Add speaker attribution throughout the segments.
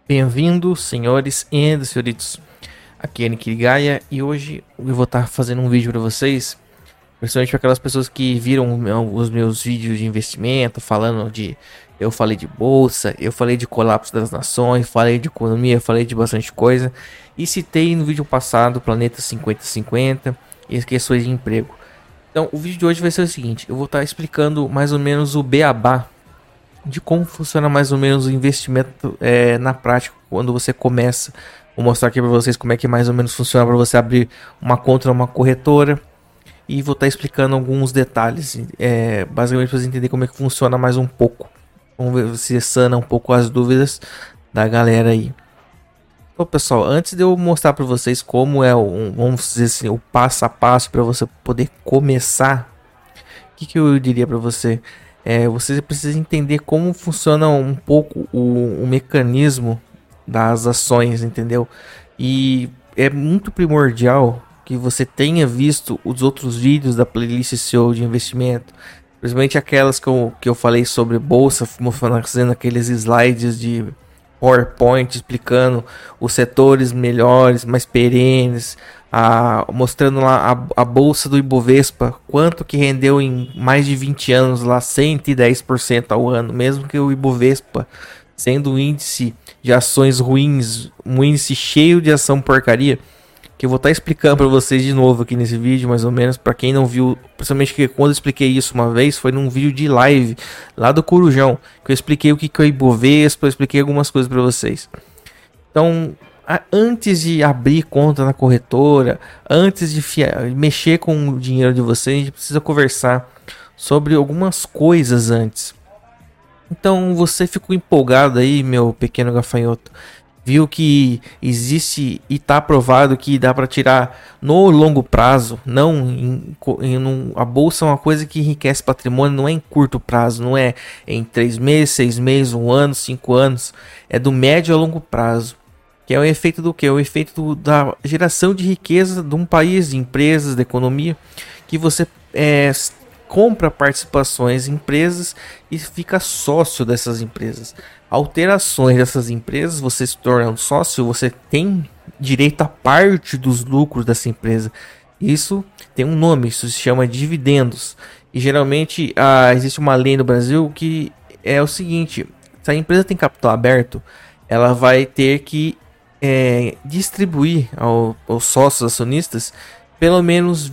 Speaker 1: Bem-vindos, senhores e senhoritos. Aqui é Nick Gaia e hoje eu vou estar fazendo um vídeo para vocês, principalmente para aquelas pessoas que viram os meus vídeos de investimento, falando de... Eu falei de bolsa, eu falei de colapso das nações, falei de economia, falei de bastante coisa. E citei no vídeo passado o Planeta 50/50 e as questões de emprego. Então o vídeo de hoje vai ser o seguinte, eu vou estar explicando mais ou menos o beabá de como funciona mais ou menos o investimento na prática quando você começa. Vou mostrar aqui para vocês como é que mais ou menos funciona para você abrir uma conta numa corretora e vou estar explicando alguns detalhes, basicamente para você entender como é que funciona mais um pouco. Vamos ver se sana um pouco as dúvidas da galera aí. Então, pessoal, antes de eu mostrar para vocês como é vamos dizer assim, o passo a passo para você poder começar, o que eu diria para você? Você precisa entender como funciona um pouco o mecanismo das ações, entendeu? E é muito primordial que você tenha visto os outros vídeos da playlist SEO de investimento, principalmente aquelas que eu falei sobre bolsa, fazendo aqueles slides de PowerPoint explicando os setores melhores, mais perenes, mostrando lá a bolsa do Ibovespa, quanto que rendeu em mais de 20 anos lá, 110% ao ano, mesmo que o Ibovespa sendo um índice de ações ruins, um índice cheio de ação porcaria, que eu vou estar explicando para vocês de novo aqui nesse vídeo, mais ou menos, para quem não viu, principalmente que quando eu expliquei isso uma vez, foi num vídeo de live lá do Corujão, que eu expliquei o que é o Ibovespa, eu expliquei algumas coisas para vocês. Então, antes de abrir conta na corretora, antes de mexer com o dinheiro de vocês, a gente precisa conversar sobre algumas coisas antes. Então, você ficou empolgado aí, meu pequeno gafanhoto, viu que existe e está provado que dá para tirar no longo prazo, a bolsa é uma coisa que enriquece patrimônio, não é em curto prazo, não é em 3 meses, 6 meses, 1 ano, 5 anos, é do médio a longo prazo, que é o efeito do que? É o efeito da geração de riqueza de um país, de empresas, da economia, que você compra participações em empresas e fica sócio dessas empresas. Alterações dessas empresas, você se torna um sócio, você tem direito a parte dos lucros dessa empresa. Isso tem um nome, isso se chama dividendos. E geralmente existe uma lei no Brasil que é o seguinte: se a empresa tem capital aberto, ela vai ter que distribuir aos sócios acionistas pelo menos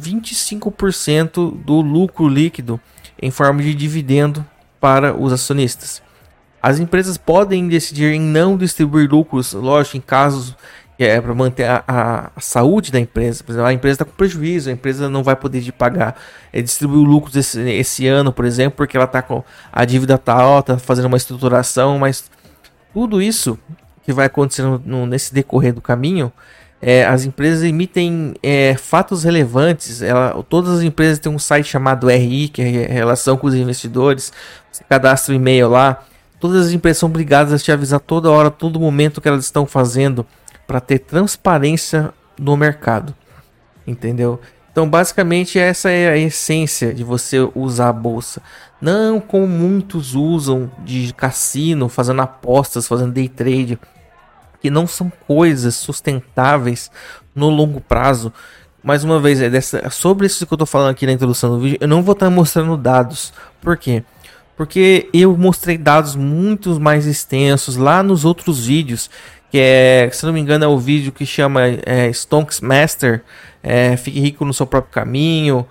Speaker 1: 25% do lucro líquido em forma de dividendo para os acionistas. As empresas podem decidir em não distribuir lucros, lógico, em casos para manter a saúde da empresa. Por exemplo, a empresa está com prejuízo, a empresa não vai poder pagar, distribuir lucros esse ano, por exemplo, porque ela está com a dívida tá alta, fazendo uma estruturação, mas tudo isso que vai acontecendo nesse decorrer do caminho, as empresas emitem fatos relevantes. Todas as empresas têm um site chamado RI, que é Relação com os Investidores. Você cadastra o e-mail lá. Todas as empresas são obrigadas a te avisar toda hora, todo momento que elas estão fazendo para ter transparência no mercado. Entendeu? Então, basicamente, essa é a essência de você usar a bolsa. Não como muitos usam de cassino, fazendo apostas, fazendo day trade, que não são coisas sustentáveis no longo prazo. Mais uma vez, sobre isso que eu estou falando aqui na introdução do vídeo, eu não vou estar mostrando dados. Por quê? Porque eu mostrei dados muito mais extensos lá nos outros vídeos, que se não me engano é o vídeo que chama Stonks Master, Fique Rico no Seu Próprio Caminho,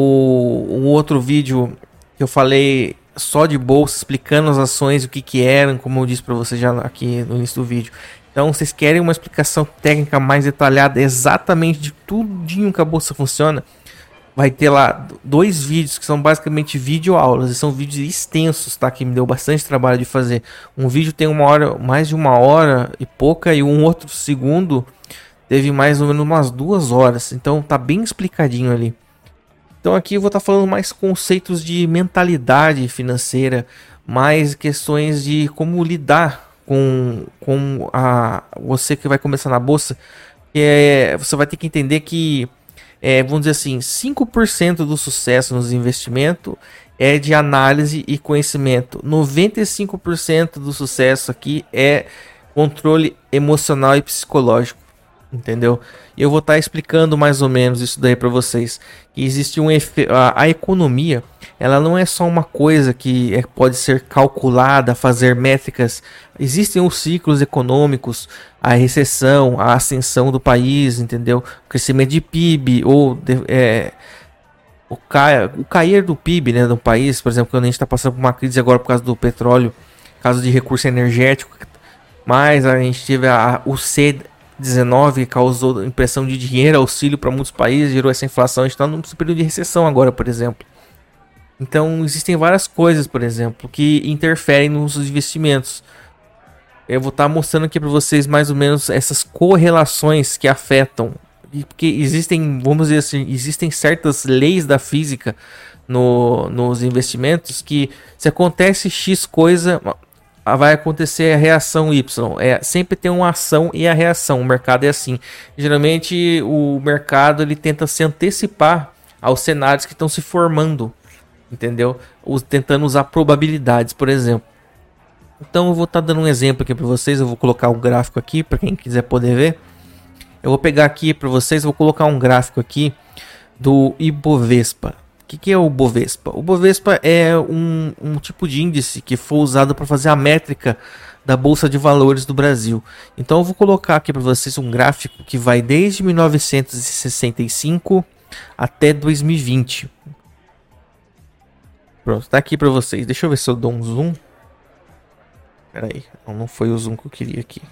Speaker 1: um outro vídeo que eu falei só de bolsa, explicando as ações, o que eram, como eu disse para vocês já aqui no início do vídeo. Então, vocês querem uma explicação técnica mais detalhada, exatamente de tudinho que a bolsa funciona, vai ter lá 2 vídeos que são basicamente videoaulas, e são vídeos extensos, tá? Que me deu bastante trabalho de fazer. Um vídeo tem mais de 1 hora e pouca, e um outro segundo teve mais ou menos umas 2 horas. Então tá bem explicadinho ali. Então aqui eu vou estar falando mais conceitos de mentalidade financeira, mais questões de como lidar com você que vai começar na bolsa. Você vai ter que entender que vamos dizer assim, 5% do sucesso nos investimentos é de análise e conhecimento. 95% do sucesso aqui é controle emocional e psicológico, entendeu? E eu vou estar explicando mais ou menos isso daí para vocês. Que existe um efeito, a economia, ela não é só uma coisa que pode ser calculada, fazer métricas. Existem os ciclos econômicos, a recessão, a ascensão do país, entendeu? O crescimento de PIB ou o cair do PIB, né, do país, por exemplo, quando a gente está passando por uma crise agora por causa do petróleo, caso de recurso energético, mas a gente teve o C-19 que causou impressão de dinheiro, auxílio para muitos países, gerou essa inflação. A gente está num período de recessão agora, por exemplo. Então existem várias coisas, por exemplo, que interferem nos investimentos. Eu vou estar mostrando aqui para vocês mais ou menos essas correlações que afetam. Porque existem, vamos dizer assim, existem certas leis da física nos investimentos que se acontece X coisa, vai acontecer a reação Y. Sempre tem uma ação e a reação. O mercado é assim. Geralmente o mercado ele tenta se antecipar aos cenários que estão se formando, entendeu? Tentando usar probabilidades, por exemplo. Então eu vou estar dando um exemplo aqui para vocês. Eu vou colocar um gráfico aqui para quem quiser poder ver. Eu vou pegar aqui para vocês, vou colocar um gráfico aqui do Ibovespa. O que é o Bovespa? O Bovespa é um tipo de índice que foi usado para fazer a métrica da Bolsa de Valores do Brasil. Então eu vou colocar aqui para vocês um gráfico que vai desde 1965 até 2020. Pronto, tá aqui para vocês. Deixa eu ver se eu dou um zoom. Pera aí, não foi o zoom que eu queria aqui.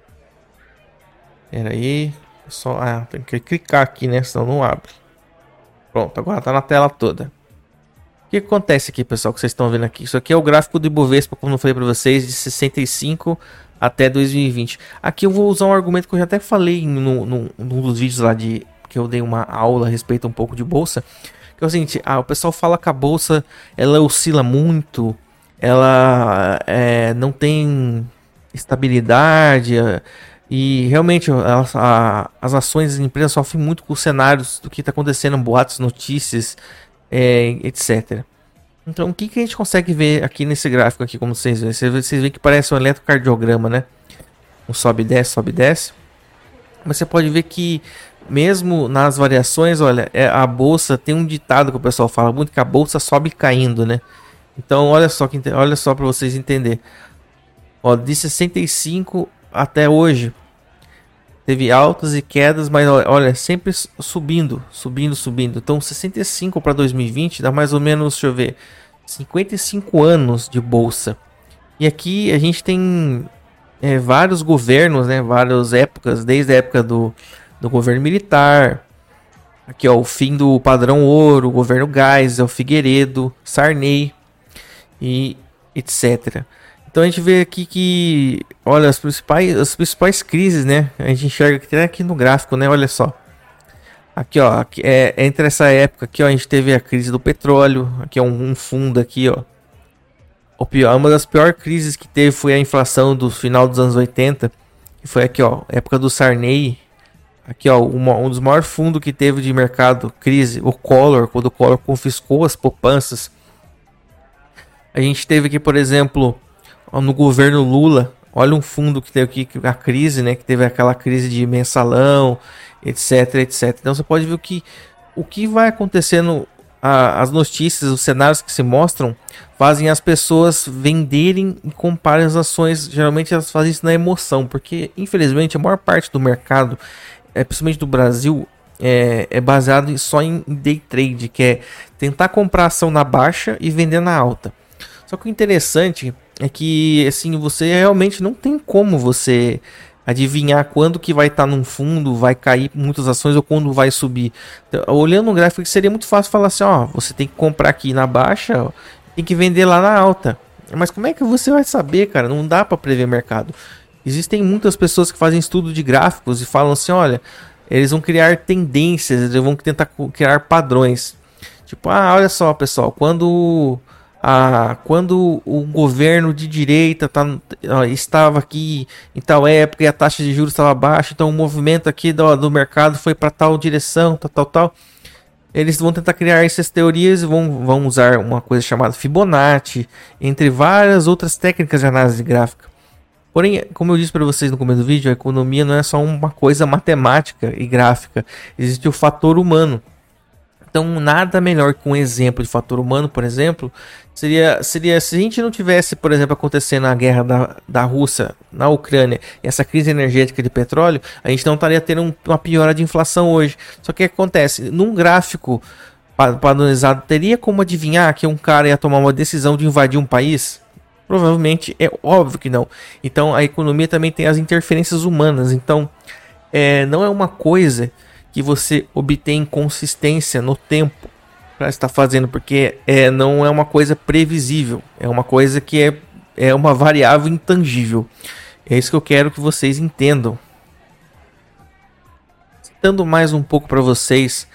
Speaker 1: Pera aí. Tem que clicar aqui, né? Senão não abre. Pronto, agora tá na tela toda. O que acontece aqui, pessoal, que vocês estão vendo aqui? Isso aqui é o gráfico do Ibovespa, como eu falei para vocês, de 65 até 2020. Aqui eu vou usar um argumento que eu já até falei num dos vídeos lá que eu dei uma aula a respeito um pouco de bolsa. Que é o seguinte, o pessoal fala que a bolsa ela oscila muito, ela não tem estabilidade. E realmente as ações das empresas sofrem muito com os cenários do que está acontecendo, boatos, notícias, etc. Então o que a gente consegue ver aqui nesse gráfico aqui, como vocês veem? Vocês veem que parece um eletrocardiograma, né? Um sobe e desce, sobe e desce. Mas você pode ver que mesmo nas variações, olha, a bolsa tem um ditado que o pessoal fala muito, que a bolsa sobe caindo, né? Então olha só para vocês entenderem. Ó, de 65 até hoje teve altas e quedas, mas olha, sempre subindo. Então 65 para 2020 dá mais ou menos, deixa eu ver, 55 anos de bolsa. E aqui a gente tem vários governos, né, várias épocas, desde a época do governo militar. Aqui ó, o fim do padrão ouro, o governo Geisel, Figueiredo, Sarney e etc. Então a gente vê aqui que, olha, as principais crises, né? A gente enxerga até aqui no gráfico, né? Olha só. Aqui, ó, entre essa época aqui, ó, a gente teve a crise do petróleo. Aqui é um fundo aqui, ó. Uma das piores crises que teve foi a inflação do final dos anos 80. Que foi aqui, ó, época do Sarney. Aqui, ó, um dos maiores fundos que teve de mercado, crise, o Collor, quando o Collor confiscou as poupanças. A gente teve aqui, por exemplo, no governo Lula, olha um fundo que teve aqui, a crise, né? Que teve aquela crise de mensalão, etc. Então você pode ver o que vai acontecendo, as notícias, os cenários que se mostram, fazem as pessoas venderem e comprarem as ações. Geralmente elas fazem isso na emoção, porque infelizmente a maior parte do mercado, principalmente do Brasil, é baseado só em day trade, que é tentar comprar ação na baixa e vender na alta. Só que o interessante é que assim, você realmente não tem como você adivinhar quando que vai estar num fundo, vai cair muitas ações ou quando vai subir. Então, olhando no gráfico, seria muito fácil falar assim, ó, você tem que comprar aqui na baixa, ó, tem que vender lá na alta. Mas como é que você vai saber, cara? Não dá para prever mercado. Existem muitas pessoas que fazem estudo de gráficos e falam assim, olha, eles vão criar tendências, eles vão tentar criar padrões. Tipo, olha só, pessoal, quando o governo de direita estava aqui em tal época e a taxa de juros estava baixa, então o movimento aqui do mercado foi para tal direção, tal. Eles vão tentar criar essas teorias e vão usar uma coisa chamada Fibonacci, entre várias outras técnicas de análise gráfica. Porém, como eu disse para vocês no começo do vídeo, a economia não é só uma coisa matemática e gráfica, existe o fator humano. Então, nada melhor que um exemplo de fator humano, por exemplo, seria se a gente não tivesse, por exemplo, acontecendo a guerra da Rússia na Ucrânia e essa crise energética de petróleo, a gente não estaria tendo uma piora de inflação hoje. Só que o que acontece? Num gráfico padronizado, teria como adivinhar que um cara ia tomar uma decisão de invadir um país? Provavelmente é óbvio que não. Então, a economia também tem as interferências humanas. Então, não é uma coisa que você obtém consistência no tempo para estar fazendo, porque não é uma coisa previsível, é uma coisa que é uma variável intangível. É isso que eu quero que vocês entendam. Citando mais um pouco para vocês,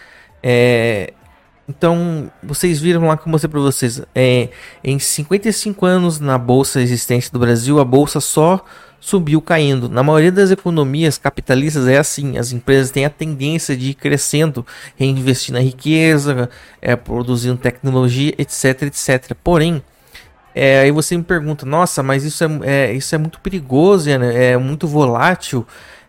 Speaker 1: então vocês viram lá que eu mostrei para vocês, em 55 anos na bolsa existente do Brasil, a bolsa só subiu caindo. Na maioria das economias capitalistas é assim, as empresas têm a tendência de ir crescendo, reinvestir na riqueza, produzindo tecnologia, etc, etc. Porém, aí você me pergunta, nossa, mas isso é muito perigoso, é muito volátil,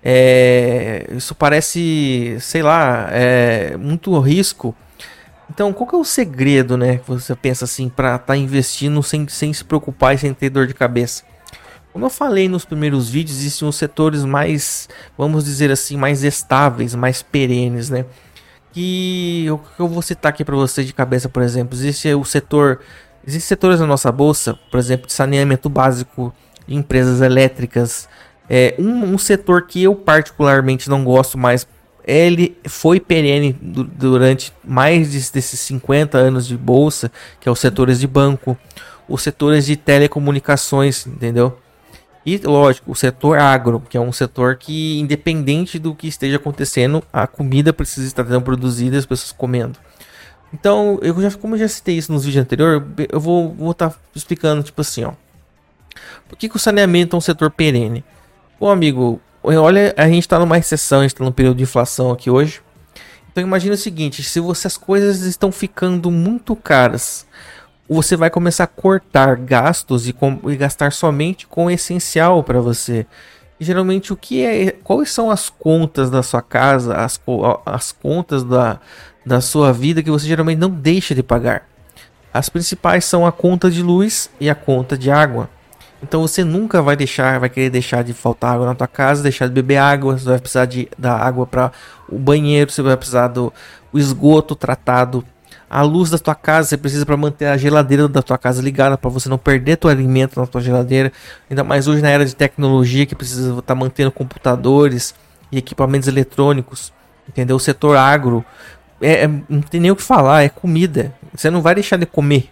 Speaker 1: isso parece, sei lá, muito risco. Então, qual que é o segredo, né, que você pensa assim, para estar investindo sem se preocupar e sem ter dor de cabeça? Como eu falei nos primeiros vídeos, existem os setores mais, vamos dizer assim, mais estáveis, mais perenes, né? Que eu vou citar aqui para vocês de cabeça, por exemplo, existem setores na nossa bolsa, por exemplo, de saneamento básico, de empresas elétricas. Um setor que eu particularmente não gosto mais, ele foi perene durante mais desses 50 anos de bolsa, que é os setores de banco, os setores de telecomunicações, entendeu? E, lógico, o setor agro, que é um setor que, independente do que esteja acontecendo, a comida precisa estar sendo produzida e as pessoas comendo. Então, como eu já citei isso nos vídeos anteriores, eu vou estar explicando, tipo assim, ó. Por que o saneamento é um setor perene? Bom, amigo, olha, a gente está numa recessão, a gente está num período de inflação aqui hoje. Então, imagina o seguinte, se as coisas estão ficando muito caras, você vai começar a cortar gastos e gastar somente com o essencial para você. E, geralmente, quais são as contas da sua casa, as contas da sua vida que você geralmente não deixa de pagar? As principais são a conta de luz e a conta de água. Então você nunca vai querer deixar de faltar água na tua casa, deixar de beber água, você vai precisar da água para o banheiro, você vai precisar do esgoto tratado. A luz da tua casa você precisa para manter a geladeira da tua casa ligada, para você não perder teu alimento na tua geladeira. Ainda mais hoje na era de tecnologia, que precisa estar mantendo computadores e equipamentos eletrônicos. Entendeu? O setor agro não tem nem o que falar, é comida. Você não vai deixar de comer.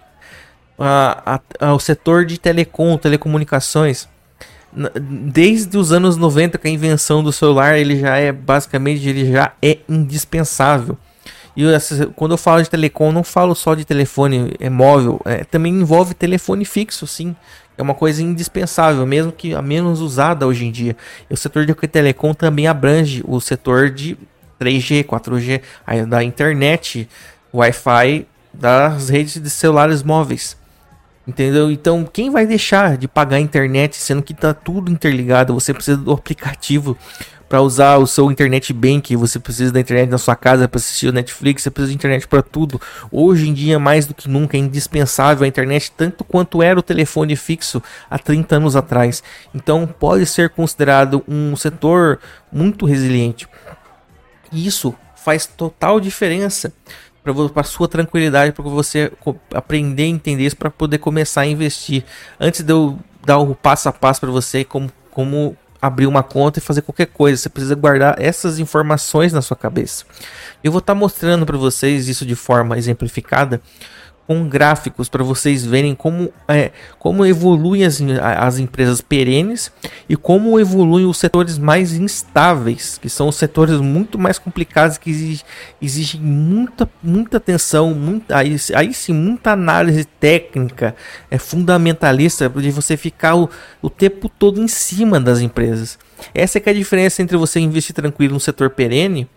Speaker 1: O setor de telecomunicações, desde os anos 90, com a invenção do celular, ele já é indispensável. E quando eu falo de telecom, não falo só de telefone móvel, também envolve telefone fixo, sim. É uma coisa indispensável, mesmo que a menos usada hoje em dia. E o setor de telecom também abrange o setor de 3G, 4G, da internet, Wi-Fi, das redes de celulares móveis. Entendeu? Então, quem vai deixar de pagar a internet, sendo que está tudo interligado? Você precisa do aplicativo para usar o seu internet bank, você precisa da internet na sua casa para assistir o Netflix, você precisa de internet para tudo. Hoje em dia, mais do que nunca, é indispensável a internet, tanto quanto era o telefone fixo há 30 anos atrás. Então, pode ser considerado um setor muito resiliente. E isso faz total diferença para sua tranquilidade, para você aprender a entender isso, para poder começar a investir. Antes de eu dar o passo a passo para você como abrir uma conta e fazer qualquer coisa, você precisa guardar essas informações na sua cabeça. Eu vou estar mostrando para vocês isso de forma exemplificada, com gráficos, para vocês verem como evoluem as empresas perenes e como evoluem os setores mais instáveis, que são os setores muito mais complicados, que exigem muita atenção, aí sim, muita análise técnica, fundamentalista, de você ficar o tempo todo em cima das empresas. Essa é que é a diferença entre você investir tranquilo no setor perene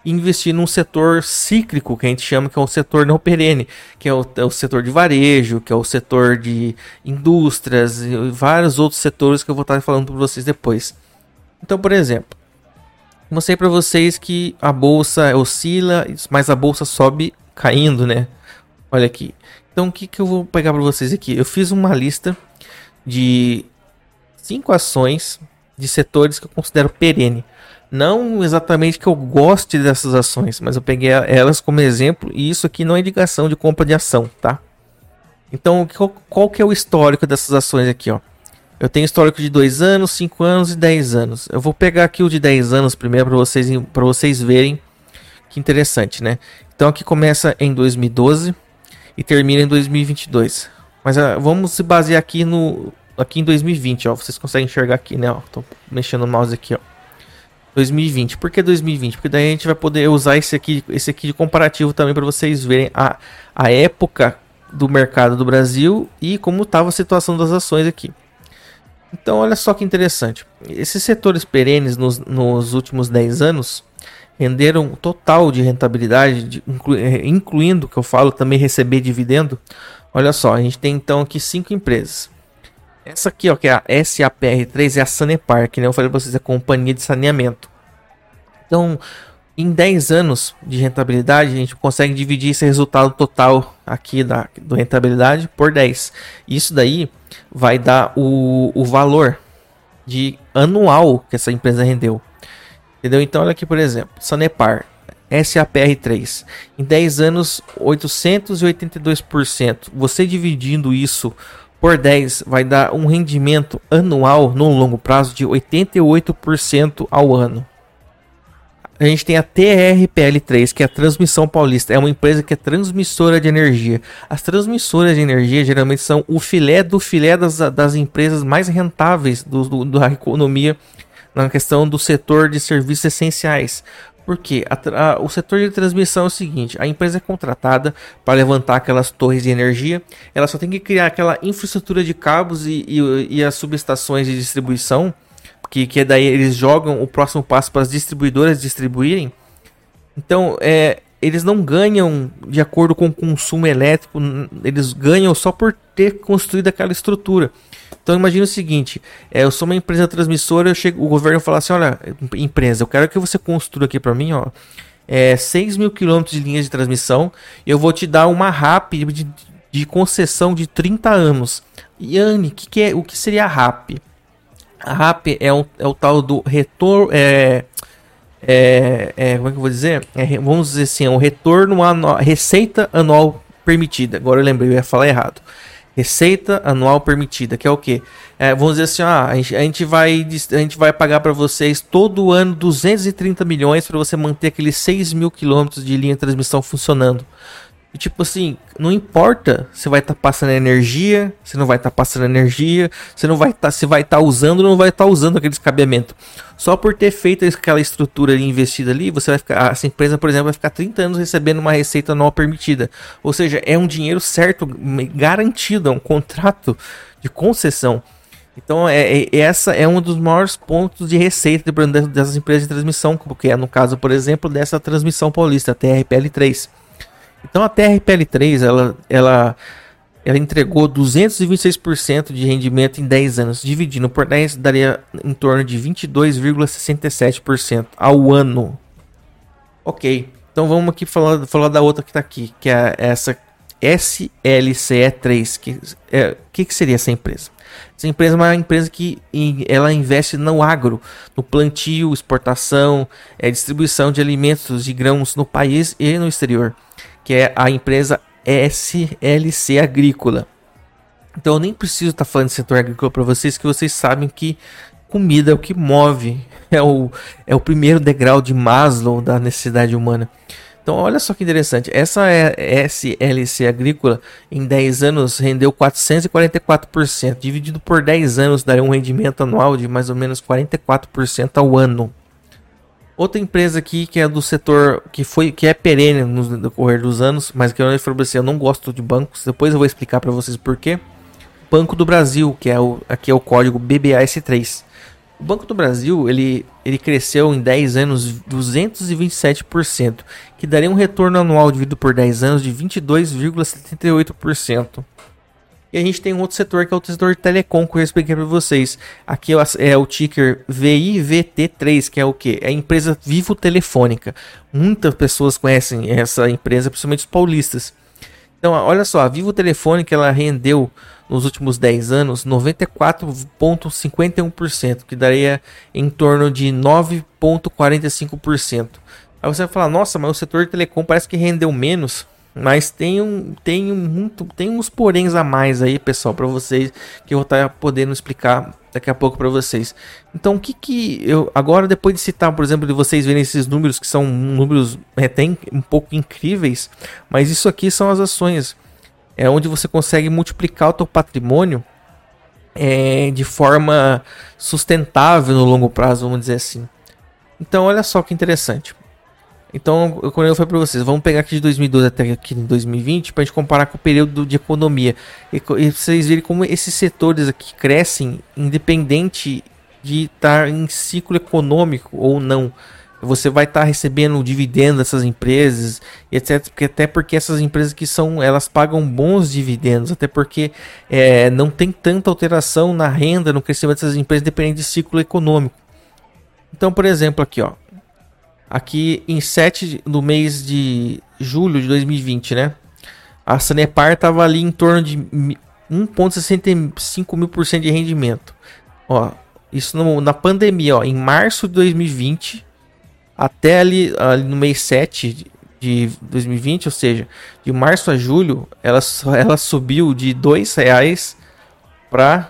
Speaker 1: e investir num setor cíclico, que a gente chama que é o setor não perene, que é o setor de varejo, que é o setor de indústrias e vários outros setores que eu vou estar falando para vocês depois. Então, por exemplo, mostrei para vocês que a bolsa oscila, mas a bolsa sobe caindo, né? Olha aqui. Então, o que eu vou pegar para vocês aqui? Eu fiz uma lista de 5 ações de setores que eu considero perene. Não exatamente que eu goste dessas ações, mas eu peguei elas como exemplo e isso aqui não é indicação de compra de ação, tá? Então, qual que é o histórico dessas ações aqui, ó? Eu tenho histórico de 2 anos, 5 anos e 10 anos. Eu vou pegar aqui o de 10 anos primeiro para vocês verem que interessante, né? Então aqui começa em 2012 e termina em 2022. Mas vamos se basear aqui em 2020, ó. Vocês conseguem enxergar aqui, né? Ó, tô mexendo o mouse aqui, ó. 2020. Por que 2020? Porque daí a gente vai poder usar esse aqui de comparativo também para vocês verem a época do mercado do Brasil e como estava a situação das ações aqui. Então olha só que interessante. Esses setores perenes nos últimos 10 anos renderam um total de rentabilidade, incluindo, que eu falo, também receber dividendo. Olha só, a gente tem então aqui 5 empresas. Essa aqui, ó, que é a SAPR3, é a Sanepar, que nem eu falei para vocês, é a companhia de saneamento. Então, em 10 anos de rentabilidade, a gente consegue dividir esse resultado total aqui do rentabilidade por 10. Isso daí vai dar o valor de anual que essa empresa rendeu. Entendeu? Então, olha aqui, por exemplo, Sanepar, SAPR3, em 10 anos, 882%. Você dividindo isso por 10 vai dar um rendimento anual no longo prazo de 88% ao ano. A gente tem a TRPL3, que é a Transmissão Paulista. É uma empresa que é transmissora de energia. As transmissoras de energia geralmente são o filé do filé das empresas mais rentáveis da economia na questão do setor de serviços essenciais. Porque o setor de transmissão é o seguinte: a empresa é contratada para levantar aquelas torres de energia, ela só tem que criar aquela infraestrutura de cabos e as subestações de distribuição, que daí eles jogam o próximo passo para as distribuidoras distribuírem. Então, eles não ganham de acordo com o consumo elétrico, eles ganham só por ter construído aquela estrutura. Então imagina o seguinte, eu sou uma empresa transmissora, o governo fala assim: olha, empresa, eu quero que você construa aqui para mim, ó, 6 mil quilômetros de linhas de transmissão, e eu vou te dar uma RAP de concessão de 30 anos. Yane, o que seria a RAP? A RAP é o tal do retorno, como é que eu vou dizer? Vamos dizer assim, o retorno anual, receita anual permitida. Agora eu lembrei, eu ia falar errado. Receita anual permitida, que é o quê? Vamos dizer assim, a gente vai pagar para vocês todo ano 230 milhões para você manter aqueles 6 mil quilômetros de linha de transmissão funcionando. E tipo assim, não importa se vai estar passando energia, se não vai estar passando energia, se vai estar usando ou não vai estar usando aquele escabeamento. Só por ter feito aquela estrutura investida ali, essa empresa, por exemplo, vai ficar 30 anos recebendo uma receita anual permitida. Ou seja, é um dinheiro certo, garantido, é um contrato de concessão. Então, essa é um dos maiores pontos de receita dessas empresas de transmissão, porque é no caso, por exemplo, dessa Transmissão Paulista, a TRPL3. Então a TRPL3 ela entregou 226% de rendimento em 10 anos. Dividindo por 10 daria em torno de 22,67% ao ano. Ok, então vamos aqui falar da outra que está aqui, que é essa SLCE3. Que seria essa empresa? Essa empresa é uma empresa que ela investe no agro, no plantio, exportação, distribuição de alimentos de grãos no país e no exterior, que é a empresa SLC Agrícola. Então eu nem preciso estar falando de setor agrícola para vocês, que vocês sabem que comida é o que move, é o primeiro degrau de Maslow da necessidade humana. Então olha só que interessante, essa SLC Agrícola em 10 anos rendeu 444%, dividido por 10 anos daria um rendimento anual de mais ou menos 44% ao ano. Outra empresa aqui que é do setor que é perene no decorrer dos anos, mas que eu falei pra você, eu não gosto de bancos. Depois eu vou explicar para vocês por quê. Banco do Brasil, que aqui é o código BBAS3. O Banco do Brasil, ele cresceu em 10 anos 227%, que daria um retorno anual dividido por 10 anos de 22,78%. E a gente tem um outro setor, que é o setor de telecom, que eu expliquei para vocês. Aqui é o ticker VIVT3, que é o quê? É a empresa Vivo Telefônica. Muitas pessoas conhecem essa empresa, principalmente os paulistas. Então, olha só, a Vivo Telefônica, ela rendeu nos últimos 10 anos 94,51%, que daria em torno de 9,45%. Aí você vai falar, nossa, mas o setor de telecom parece que rendeu menos. Mas tem uns poréns a mais aí, pessoal, para vocês, que eu vou estar podendo explicar daqui a pouco para vocês. Então, o que eu agora, depois de citar, por exemplo, de vocês verem esses números, que são números até um pouco incríveis, mas isso aqui são as ações, é onde você consegue multiplicar o teu patrimônio de forma sustentável no longo prazo, vamos dizer assim. Então, olha só que interessante. Então, quando eu falei para vocês, vamos pegar aqui de 2012 até aqui em 2020 para a gente comparar com o período de economia. E vocês verem como esses setores aqui crescem independente de estar em ciclo econômico ou não. Você vai estar recebendo dividendos dessas empresas, etc. Até porque essas empresas que elas pagam bons dividendos, até porque não tem tanta alteração na renda, no crescimento dessas empresas, dependendo de ciclo econômico. Então, por exemplo, aqui, ó. Aqui em 7 do mês de julho de 2020, né? A Sanepar estava ali em torno de 1,65 mil % de rendimento. Ó, isso na pandemia, ó, em março de 2020 até ali no mês 7 de 2020, ou seja, de março a julho, ela subiu de R$2 para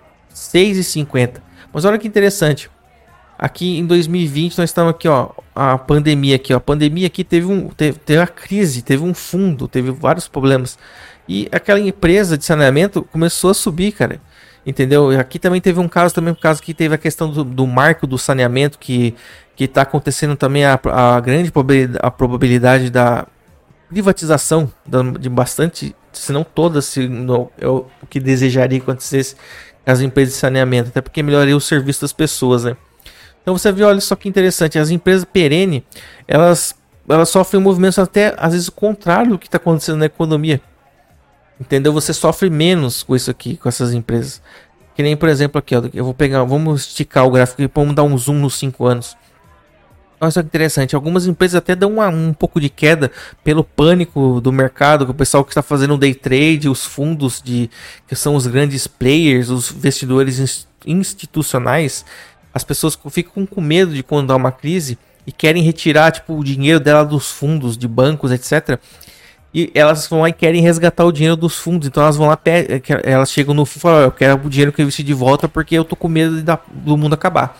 Speaker 1: R$6,50. Mas olha que interessante. Aqui em 2020 nós estamos aqui, ó, a pandemia aqui, ó. A pandemia aqui teve a crise, teve um fundo, teve vários problemas. E aquela empresa de saneamento começou a subir, cara. Entendeu? Aqui também teve um caso que teve a questão do marco do saneamento, que está acontecendo também a grande probabilidade da privatização de bastante, se não todas, é o que desejaria que acontecesse as empresas de saneamento, até porque melhoraria o serviço das pessoas, né? Então você viu, olha só que interessante, as empresas perenes, elas sofrem movimentos até às vezes contrário do que está acontecendo na economia. Entendeu? Você sofre menos com isso aqui, com essas empresas. Que nem, por exemplo, aqui, ó, vamos esticar o gráfico e vamos dar um zoom nos 5 anos. Olha só que interessante, algumas empresas até dão um pouco de queda pelo pânico do mercado, que o pessoal que está fazendo day trade, os fundos que são os grandes players, os investidores institucionais. As pessoas ficam com medo de quando dá uma crise e querem retirar tipo, o dinheiro dela dos fundos, de bancos, etc. E elas vão lá e querem resgatar o dinheiro dos fundos. Então elas vão lá, elas chegam no fundo e falam, eu quero o dinheiro que eu investi de volta porque eu tô com medo do mundo acabar.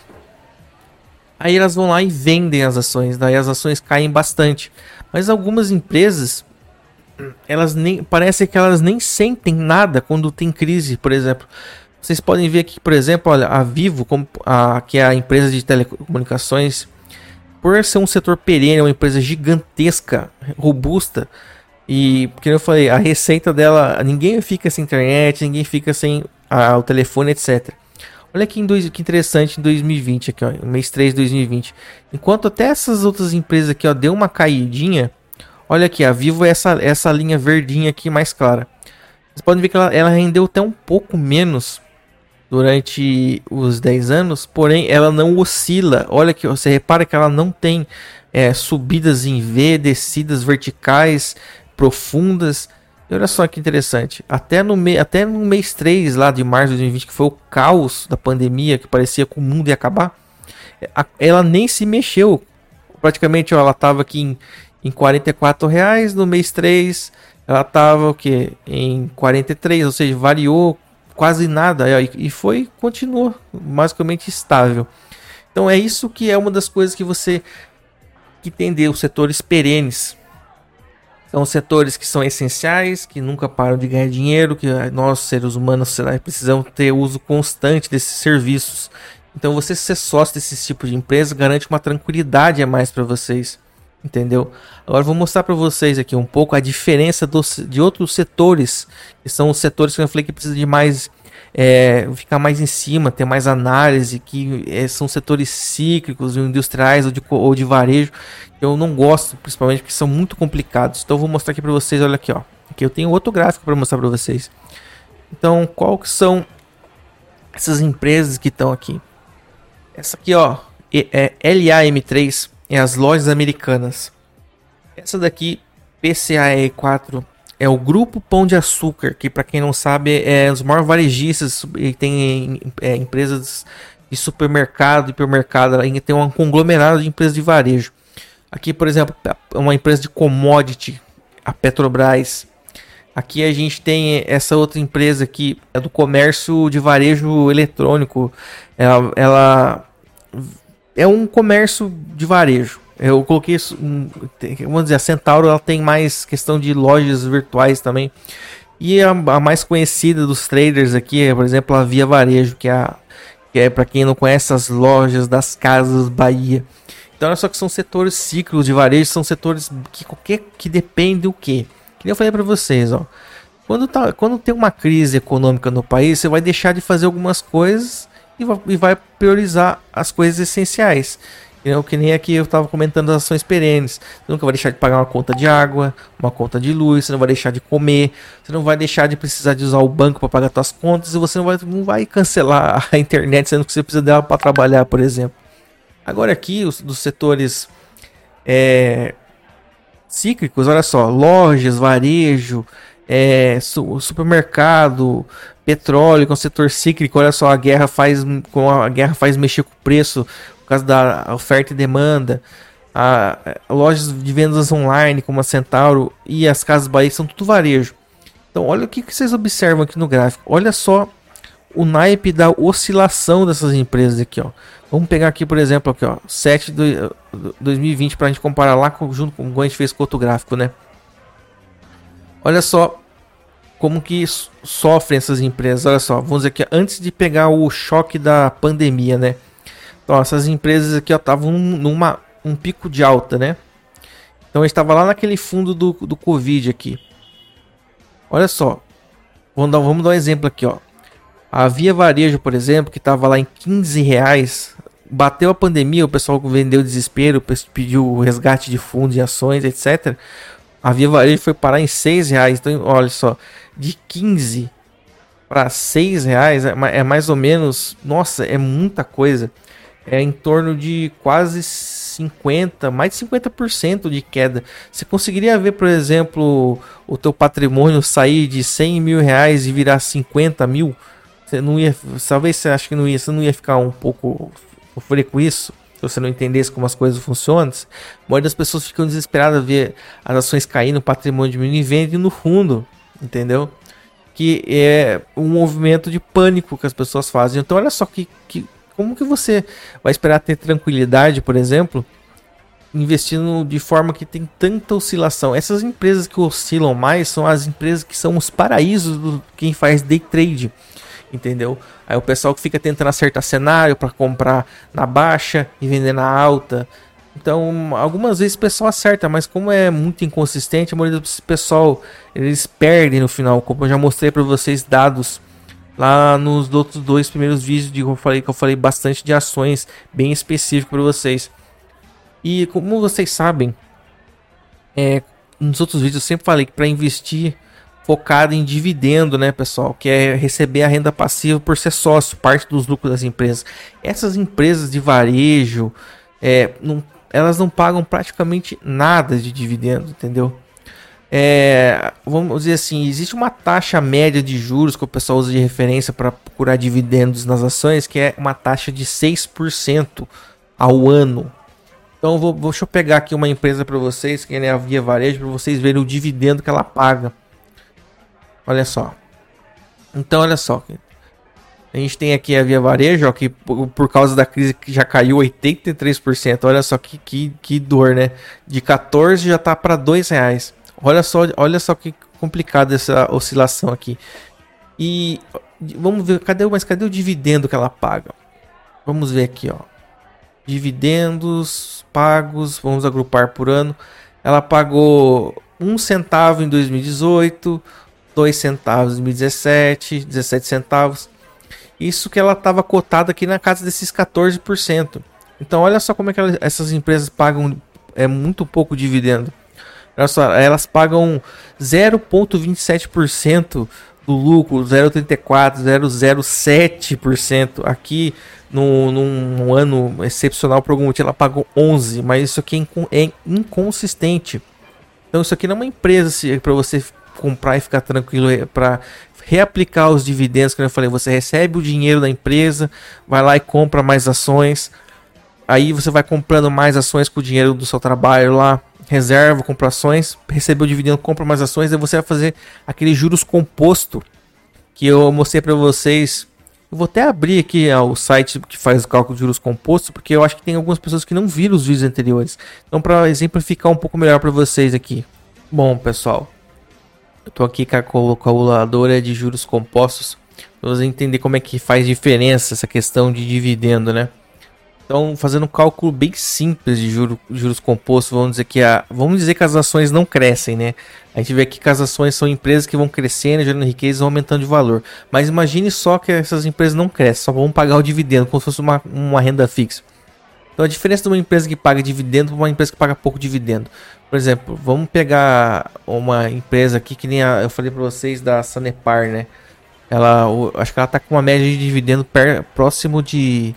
Speaker 1: Aí elas vão lá e vendem as ações, daí as ações caem bastante. Mas algumas empresas, parece que elas nem sentem nada quando tem crise, por exemplo. Vocês podem ver aqui, por exemplo, olha, a Vivo, que é a empresa de telecomunicações, por ser um setor perene, uma empresa gigantesca, robusta, e, porque eu falei, a receita dela, ninguém fica sem internet, ninguém fica sem o telefone, etc. Olha que interessante em 2020, aqui, ó, mês 3 de 2020. Enquanto até essas outras empresas aqui, ó, deu uma caidinha, olha aqui, a Vivo é essa linha verdinha aqui mais clara. Vocês podem ver que ela rendeu até um pouco menos durante os 10 anos, porém ela não oscila. Olha que você repara que ela não tem subidas em V, descidas verticais profundas. E olha só que interessante, até no mês 3 lá de março de 2020, que foi o caos da pandemia, que parecia que o mundo ia acabar, ela nem se mexeu. Praticamente, ó, ela estava aqui em R$44, no mês 3 ela estava o que? Em 43, ou seja, variou quase nada e continuou basicamente estável. Então é isso que é uma das coisas que você que entender, os setores perenes. São setores que são essenciais, que nunca param de ganhar dinheiro, que nós seres humanos precisamos ter uso constante desses serviços. Então você ser sócio desse tipo de empresa garante uma tranquilidade a mais para vocês. Entendeu? Agora vou mostrar para vocês aqui um pouco a diferença de outros setores, que são os setores que eu falei que precisam de mais ficar mais em cima, ter mais análise, que são setores cíclicos, industriais ou de varejo. Eu não gosto, principalmente porque são muito complicados. Então eu vou mostrar aqui para vocês, olha aqui, ó. Aqui eu tenho outro gráfico para mostrar para vocês. Então, qual que são essas empresas que estão aqui? Essa aqui, ó, é LAM3, é as lojas americanas. Essa daqui, PCAE4, é o Grupo Pão de Açúcar, que para quem não sabe é os maiores varejistas e tem empresas de supermercado, hipermercado, tem um conglomerado de empresas de varejo. Aqui, por exemplo, uma empresa de commodity, a Petrobras. Aqui a gente tem essa outra empresa aqui, é do comércio de varejo eletrônico. Ela é um comércio de varejo. Eu coloquei isso, vamos dizer, a Centauro ela tem mais questão de lojas virtuais também. E a mais conhecida dos traders aqui é, por exemplo, a Via Varejo, que é para quem não conhece, as lojas das Casas Bahia. Então, olha só que são setores ciclos de varejo, são setores que dependem do quê? Que nem eu falei para vocês, ó. Quando tem uma crise econômica no país, você vai deixar de fazer algumas coisas e vai priorizar as coisas essenciais. Que nem aqui eu estava comentando as ações perenes. Você nunca vai deixar de pagar uma conta de água, uma conta de luz, você não vai deixar de comer, você não vai deixar de precisar de usar o banco para pagar suas contas e você não vai cancelar a internet, sendo que você precisa dela para trabalhar, por exemplo. Agora aqui, dos setores cíclicos, olha só, lojas, varejo, supermercado, petróleo, que é um setor cíclico, olha só, a guerra faz mexer com o preço, por causa da oferta e demanda. Lojas de vendas online, como a Centauro e as Casas Bahia, são tudo varejo. Então, olha o que vocês observam aqui no gráfico. Olha só o naipe da oscilação dessas empresas aqui, ó. Vamos pegar aqui, por exemplo, aqui, ó, 7 de 2020 para a gente comparar lá junto com o a gente fez com outro gráfico, né? Olha só como que sofrem essas empresas. Olha só, vamos dizer aqui, antes de pegar o choque da pandemia, né? Então, essas empresas aqui estavam um pico de alta, né? Então, estava lá naquele fundo do Covid aqui. Olha só, vamos dar um exemplo aqui, ó. A Via Varejo, por exemplo, que estava lá em R$15, bateu a pandemia, o pessoal vendeu desespero, pediu o resgate de fundos e ações, etc. A Via Varejo foi parar em R$6. Então, olha só, de 15 para R$6 é mais ou menos, nossa, é muita coisa. É em torno de quase 50, mais de 50% de queda. Você conseguiria ver, por exemplo, o teu patrimônio sair de R$100 mil e virar 50 mil? Você não ia, talvez você ache que não ia, você não ia ficar um pouco sofrer com isso, se você não entendesse como as coisas funcionam. A maioria das pessoas ficam desesperadas a ver as ações caindo, o patrimônio diminuindo e vende no fundo, entendeu? Que é um movimento de pânico que as pessoas fazem. Então olha só como que você vai esperar ter tranquilidade, por exemplo, investindo de forma que tem tanta oscilação. Essas empresas que oscilam mais são as empresas que são os paraísos do quem faz day trade. Entendeu? Aí o pessoal que fica tentando acertar cenário para comprar na baixa e vender na alta. Então, algumas vezes o pessoal acerta, mas como é muito inconsistente, a maioria do pessoal eles perdem no final. Como eu já mostrei para vocês dados lá nos outros 2 primeiros vídeos que eu falei bastante de ações bem específicas para vocês. E como vocês sabem, nos outros vídeos eu sempre falei que para investir focado em dividendo, né, pessoal, que é receber a renda passiva por ser sócio, parte dos lucros das empresas. Essas empresas de varejo, elas não pagam praticamente nada de dividendo, entendeu? Vamos dizer assim, existe uma taxa média de juros que o pessoal usa de referência para procurar dividendos nas ações, que é uma taxa de 6% ao ano. Então, deixa eu pegar aqui uma empresa para vocês, que é a Via Varejo, para vocês verem o dividendo que ela paga. Olha só. Então, olha só. A gente tem aqui a Via Varejo, ó, que por causa da crise que já caiu 83%. Olha só que dor, né? De 14 já tá para R$2. Olha só que complicado essa oscilação aqui. E vamos ver, cadê o dividendo que ela paga? Vamos ver aqui, ó. Dividendos pagos, vamos agrupar por ano. Ela pagou 1 centavo em 2018, 2 centavos em 2017, 17 centavos. Isso que ela estava cotada aqui na casa desses 14%. Então olha só como é que essas empresas pagam muito pouco dividendo. Olha só, elas pagam 0,27% do lucro, 0,34%, 0,07%. Aqui num ano excepcional por algum motivo ela pagou 11%, mas isso aqui é inconsistente. Então isso aqui não é uma empresa para você comprar e ficar tranquilo, para reaplicar os dividendos, que eu falei, você recebe o dinheiro da empresa, vai lá e compra mais ações, aí você vai comprando mais ações com o dinheiro do seu trabalho lá, reserva, compra ações, recebeu o dividendo, compra mais ações, aí você vai fazer aquele juros composto que eu mostrei para vocês. Eu vou até abrir aqui o site que faz o cálculo de juros compostos, porque eu acho que tem algumas pessoas que não viram os vídeos anteriores. Então, para exemplificar um pouco melhor para vocês aqui. Bom, pessoal, eu tô aqui com a calculadora de juros compostos para você entender como é que faz diferença essa questão de dividendo, né? Então, fazendo um cálculo bem simples de juros compostos, vamos dizer que as ações não crescem, né? A gente vê aqui que as ações são empresas que vão crescendo, gerando riqueza e vão aumentando de valor. Mas imagine só que essas empresas não crescem, só vão pagar o dividendo, como se fosse uma renda fixa. Então, a diferença de uma empresa que paga dividendo para uma empresa que paga pouco dividendo. Por exemplo, vamos pegar uma empresa aqui que nem eu falei para vocês da Sanepar, né? Acho que ela está com uma média de dividendo próximo de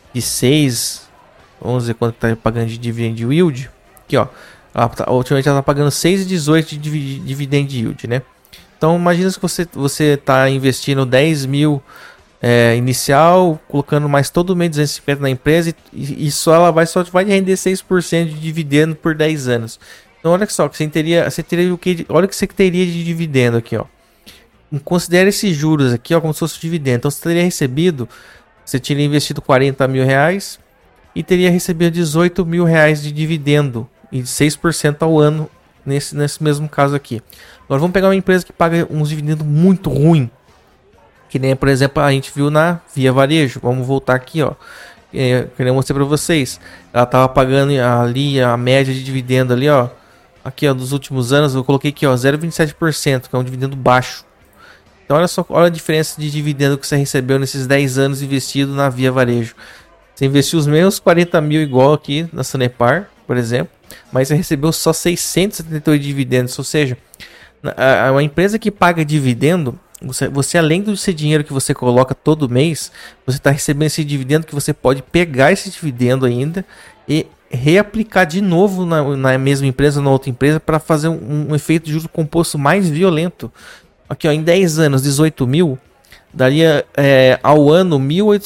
Speaker 1: 6, vamos ver quanto está pagando de dividend yield. Aqui, ó, ultimamente ela está pagando 6,18 de dividend yield, né? Então imagina se você está investindo 10 mil inicial, colocando mais todo mês 250 na empresa e só vai render 6% de dividendo por 10 anos. Então olha só, você teria o que? Olha o que você teria de dividendo aqui, ó. Considere esses juros aqui, ó, como se fosse dividendo. Então você teria recebido, você teria investido 40 mil reais e teria recebido 18 mil reais de dividendo e 6% ao ano nesse mesmo caso aqui. Agora vamos pegar uma empresa que paga uns dividendos muito ruim, que nem, por exemplo, a gente viu na Via Varejo. Vamos voltar aqui, ó. Que eu mostrei para vocês. Ela estava pagando ali a média de dividendo ali, ó. Aqui, ó, dos últimos anos, eu coloquei aqui, ó, 0,27%, que é um dividendo baixo. Então olha só, olha a diferença de dividendo que você recebeu nesses 10 anos investido na Via Varejo. Você investiu os mesmos 40 mil igual aqui na Sanepar, por exemplo, mas você recebeu só 678 dividendos. Ou seja, uma empresa que paga dividendo, você além do seu dinheiro que você coloca todo mês, você está recebendo esse dividendo que você pode pegar esse dividendo ainda e reaplicar de novo na mesma empresa, na outra empresa, para fazer um efeito de juros composto mais violento. Aqui, ó, em 10 anos, 18 mil, daria ao ano R$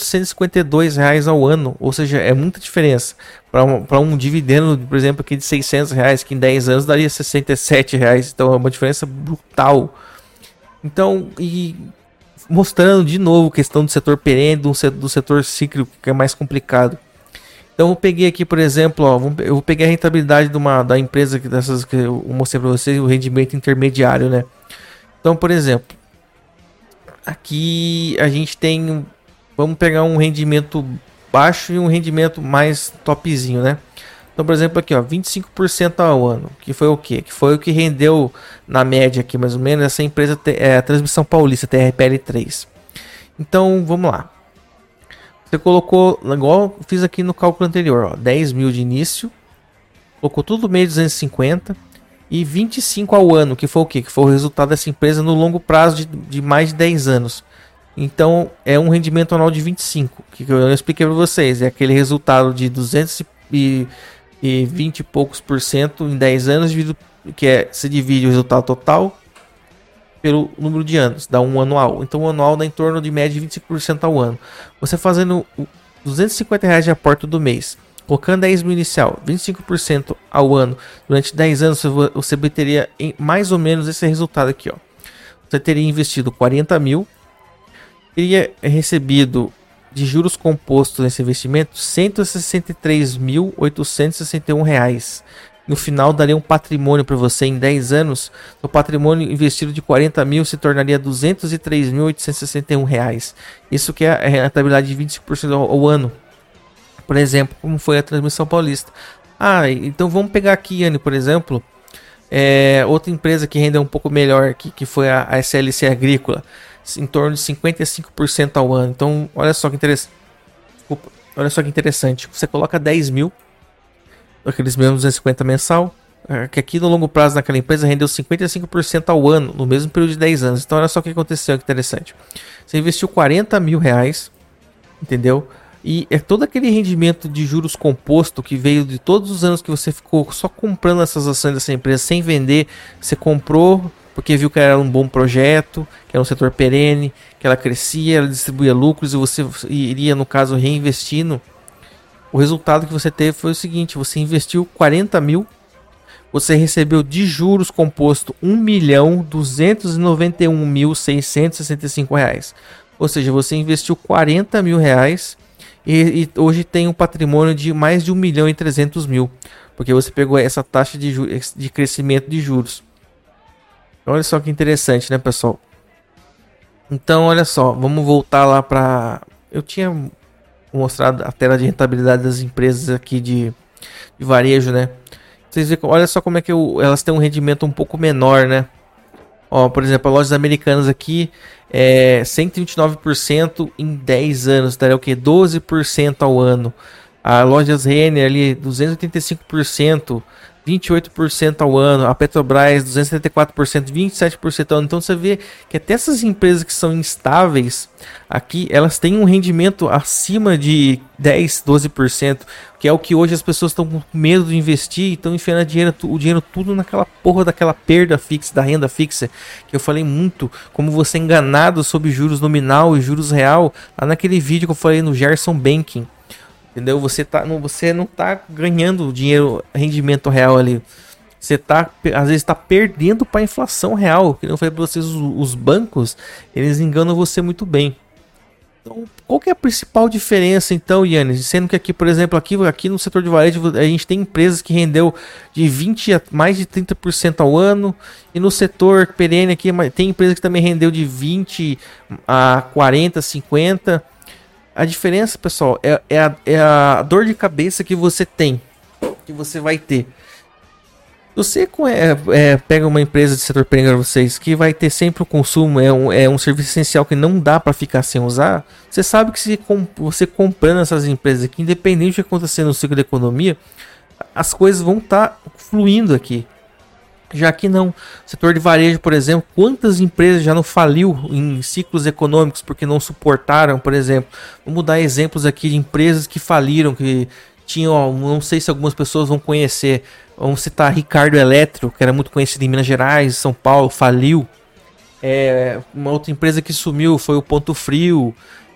Speaker 1: 1.852 ao ano. Ou seja, é muita diferença. Para um dividendo, por exemplo, aqui de R$600, que em 10 anos daria R$67. Então é uma diferença brutal. Então, e mostrando de novo a questão do setor perene, do setor cíclico, que é mais complicado. Então eu peguei aqui, por exemplo, ó, eu peguei a rentabilidade da empresa dessas que eu mostrei para vocês, o rendimento intermediário, né? Então, por exemplo, aqui a gente tem, vamos pegar um rendimento baixo e um rendimento mais topzinho, né? Então, por exemplo, aqui, ó, 25% ao ano, que foi o quê? Que foi o que rendeu na média aqui, mais ou menos, essa empresa, a Transmissão Paulista, TRPL3. Então, vamos lá. Você colocou, igual eu fiz aqui no cálculo anterior, ó, 10 mil de início, colocou tudo meio 250 e 25 ao ano, que foi o quê? Que foi o resultado dessa empresa no longo prazo de mais de 10 anos. Então, é um rendimento anual de 25, que eu expliquei para vocês. É aquele resultado de 220 e poucos por cento em 10 anos, se divide o resultado total pelo número de anos, dá um anual. Então, o anual dá em torno de média de 25% ao ano. Você fazendo R$250 de aporte do mês, colocando 10 mil inicial, 25% ao ano, durante 10 anos, você teria mais ou menos esse resultado aqui, ó. Você teria investido 40 mil, teria recebido de juros compostos nesse investimento R$163.861. No final daria um patrimônio para você em 10 anos. O patrimônio investido de 40 mil se tornaria R$203.861. Isso que é a rentabilidade de 25% ao ano. Por exemplo, como foi a Transmissão Paulista. Então vamos pegar aqui, Anne, por exemplo, outra empresa que rendeu um pouco melhor, que foi a SLC Agrícola. em torno de 55% ao ano. Então, olha só que interessante. Desculpa, olha só que interessante. Você coloca 10 mil, aqueles mesmos 250 mensal, que aqui no longo prazo naquela empresa rendeu 55% ao ano, no mesmo período de 10 anos. Então, olha só o que aconteceu, que interessante. Você investiu 40 mil reais, entendeu? E é todo aquele rendimento de juros composto que veio de todos os anos que você ficou só comprando essas ações dessa empresa sem vender. Você comprou porque viu que era um bom projeto, que era um setor perene, que ela crescia, ela distribuía lucros e você iria, no caso, reinvestindo. O resultado que você teve foi o seguinte: você investiu 40 mil, você recebeu de juros composto R$ 1.291.665. Ou seja, você investiu 40 mil reais e hoje tem um patrimônio de mais de 1.300.000, porque você pegou essa taxa de crescimento de juros. Olha só que interessante, né, pessoal? Então, olha só, vamos voltar lá para... Eu tinha mostrado a tela de rentabilidade das empresas aqui de varejo, né? Vocês veem, olha só como é que elas têm um rendimento um pouco menor, né? Ó, por exemplo, a Lojas Americanas aqui é 129% em 10 anos, daria o que? 12% ao ano. A Lojas Renner ali 285%, 28% ao ano. A Petrobras 274%, 27% ao ano. Então você vê que até essas empresas que são instáveis aqui, elas têm um rendimento acima de 10, 12%, que é o que hoje as pessoas estão com medo de investir e estão enfiando o dinheiro tudo naquela porra daquela perda fixa, da renda fixa, que eu falei muito, como você é enganado sobre juros nominal e juros real, lá naquele vídeo que eu falei no Gerson Banking. Entendeu? Você não tá ganhando dinheiro, rendimento real ali. Você às vezes está perdendo para a inflação real. Que eu falei para vocês, os bancos, eles enganam você muito bem. Então, qual que é a principal diferença então, Yannis? Sendo que aqui, por exemplo, aqui no setor de varejo, a gente tem empresas que rendeu de 20 a mais de 30% ao ano. E no setor perene aqui, tem empresa que também rendeu de 20 a 40, 50%. A diferença, pessoal, é a dor de cabeça que você tem, que você vai ter. Você pega uma empresa de setor perene para vocês, que vai ter sempre o consumo, é um serviço essencial que não dá para ficar sem usar. Você sabe que se você comprando essas empresas aqui, independente do que acontecer no ciclo da economia, as coisas vão estar fluindo aqui. Já que não, setor de varejo, por exemplo, quantas empresas já não faliu em ciclos econômicos porque não suportaram, por exemplo. Vamos dar exemplos aqui de empresas que faliram, que tinham, não sei se algumas pessoas vão conhecer. Vamos citar Ricardo Eletro, que era muito conhecido em Minas Gerais, São Paulo, faliu. Uma outra empresa que sumiu foi o Ponto Frio.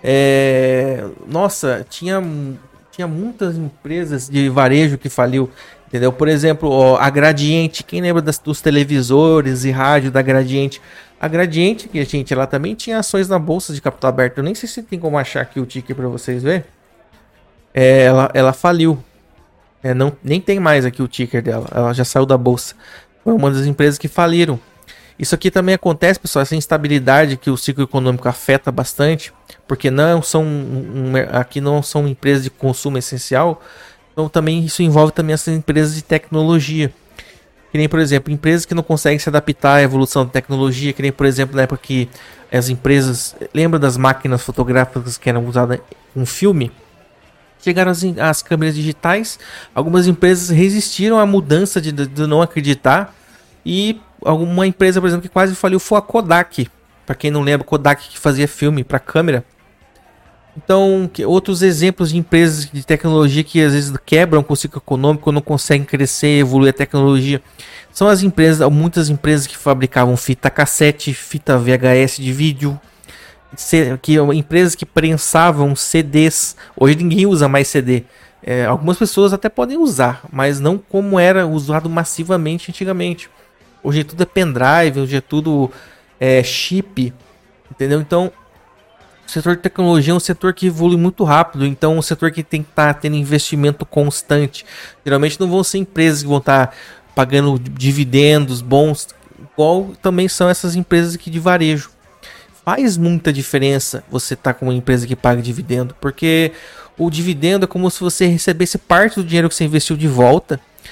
Speaker 1: Nossa, tinha muitas empresas de varejo que faliu. Entendeu? Por exemplo, a Gradiente, quem lembra dos televisores e rádio da Gradiente? A Gradiente, que gente, ela também tinha ações na bolsa de capital aberto. Eu nem sei se tem como achar aqui o ticker para vocês verem. Ela faliu. Nem tem mais aqui o ticker dela. Ela já saiu da bolsa. Foi uma das empresas que faliram. Isso aqui também acontece, pessoal, essa instabilidade que o ciclo econômico afeta bastante, porque aqui não são empresas de consumo essencial. Então também isso envolve também essas empresas de tecnologia. Que nem, por exemplo, empresas que não conseguem se adaptar à evolução da tecnologia. Que nem, por exemplo, na época que as empresas... Lembra das máquinas fotográficas que eram usadas com filme? Chegaram as câmeras digitais. Algumas empresas resistiram à mudança de não acreditar. E alguma empresa, por exemplo, que quase faliu foi a Kodak. Para quem não lembra, Kodak que fazia filme para câmera. Então, outros exemplos de empresas de tecnologia que às vezes quebram com o ciclo econômico, não conseguem crescer, evoluir a tecnologia, são muitas empresas que fabricavam fita cassete, fita VHS de vídeo, empresas que prensavam CDs. Hoje ninguém usa mais CD. Algumas pessoas até podem usar, mas não como era usado massivamente antigamente. Hoje tudo é pendrive, hoje é tudo chip, entendeu? Então, o setor de tecnologia é um setor que evolui muito rápido, então é um setor que tem que estar tendo investimento constante. Geralmente não vão ser empresas que vão estar pagando dividendos bons, igual também são essas empresas aqui de varejo. Faz muita diferença você estar com uma empresa que paga dividendo, porque o dividendo é como se você recebesse parte do dinheiro que você investiu de volta.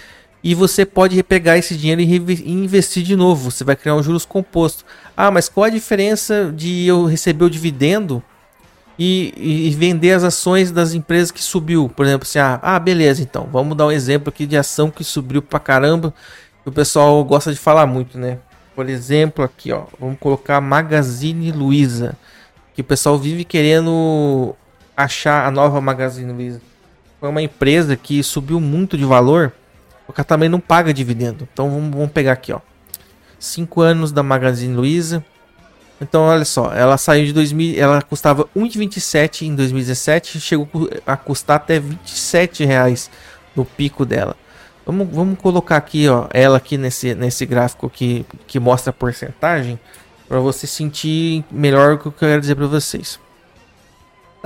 Speaker 1: e você pode pegar esse dinheiro e investir de novo. Você vai criar um juros composto. Ah, mas qual a diferença de eu receber o dividendo e vender as ações das empresas que subiu? Por exemplo, assim, beleza, então, vamos dar um exemplo aqui de ação que subiu pra caramba, que o pessoal gosta de falar muito, né? Por exemplo, aqui, ó, vamos colocar Magazine Luiza, que o pessoal vive querendo achar a nova Magazine Luiza. Foi uma empresa que subiu muito de valor, porque ela também não paga dividendo. Então vamos pegar aqui, ó, 5 anos da Magazine Luiza. Então olha só, ela saiu de 2000, ela custava 1,27 em 2017, chegou a custar até R$ 27 no pico dela. Vamos colocar aqui, ó, ela aqui nesse gráfico que mostra a porcentagem, para você sentir melhor o que eu quero dizer para vocês. Tá.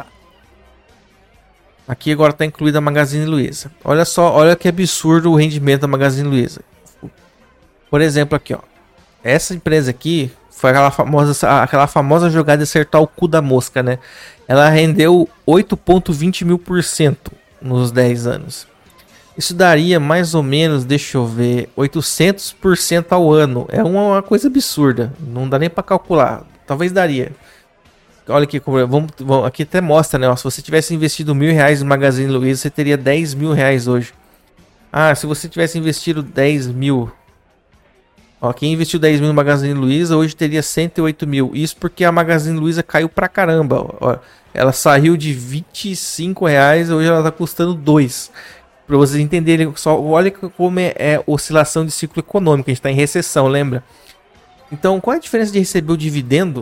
Speaker 1: Aqui agora está incluída a Magazine Luiza. Olha só, olha que absurdo o rendimento da Magazine Luiza. Por exemplo, aqui, ó, essa empresa aqui foi aquela famosa jogada de acertar o cu da mosca, né? Ela rendeu 8,20 mil por cento nos 10 anos. Isso daria mais ou menos, deixa eu ver, 800% ao ano. É uma coisa absurda. Não dá nem para calcular. Talvez daria. Olha aqui, aqui até mostra, né? Se você tivesse investido R$ 1.000 no Magazine Luiza, você teria R$ 10.000 hoje. Se você tivesse investido 10 mil... quem investiu 10 mil no Magazine Luiza hoje teria 108 mil. Isso porque a Magazine Luiza caiu pra caramba. Ela saiu de R$ 25, hoje ela tá custando 2. Para vocês entenderem, só olha como é oscilação de ciclo econômico. A gente está em recessão, lembra? Então, qual é a diferença de receber o dividendo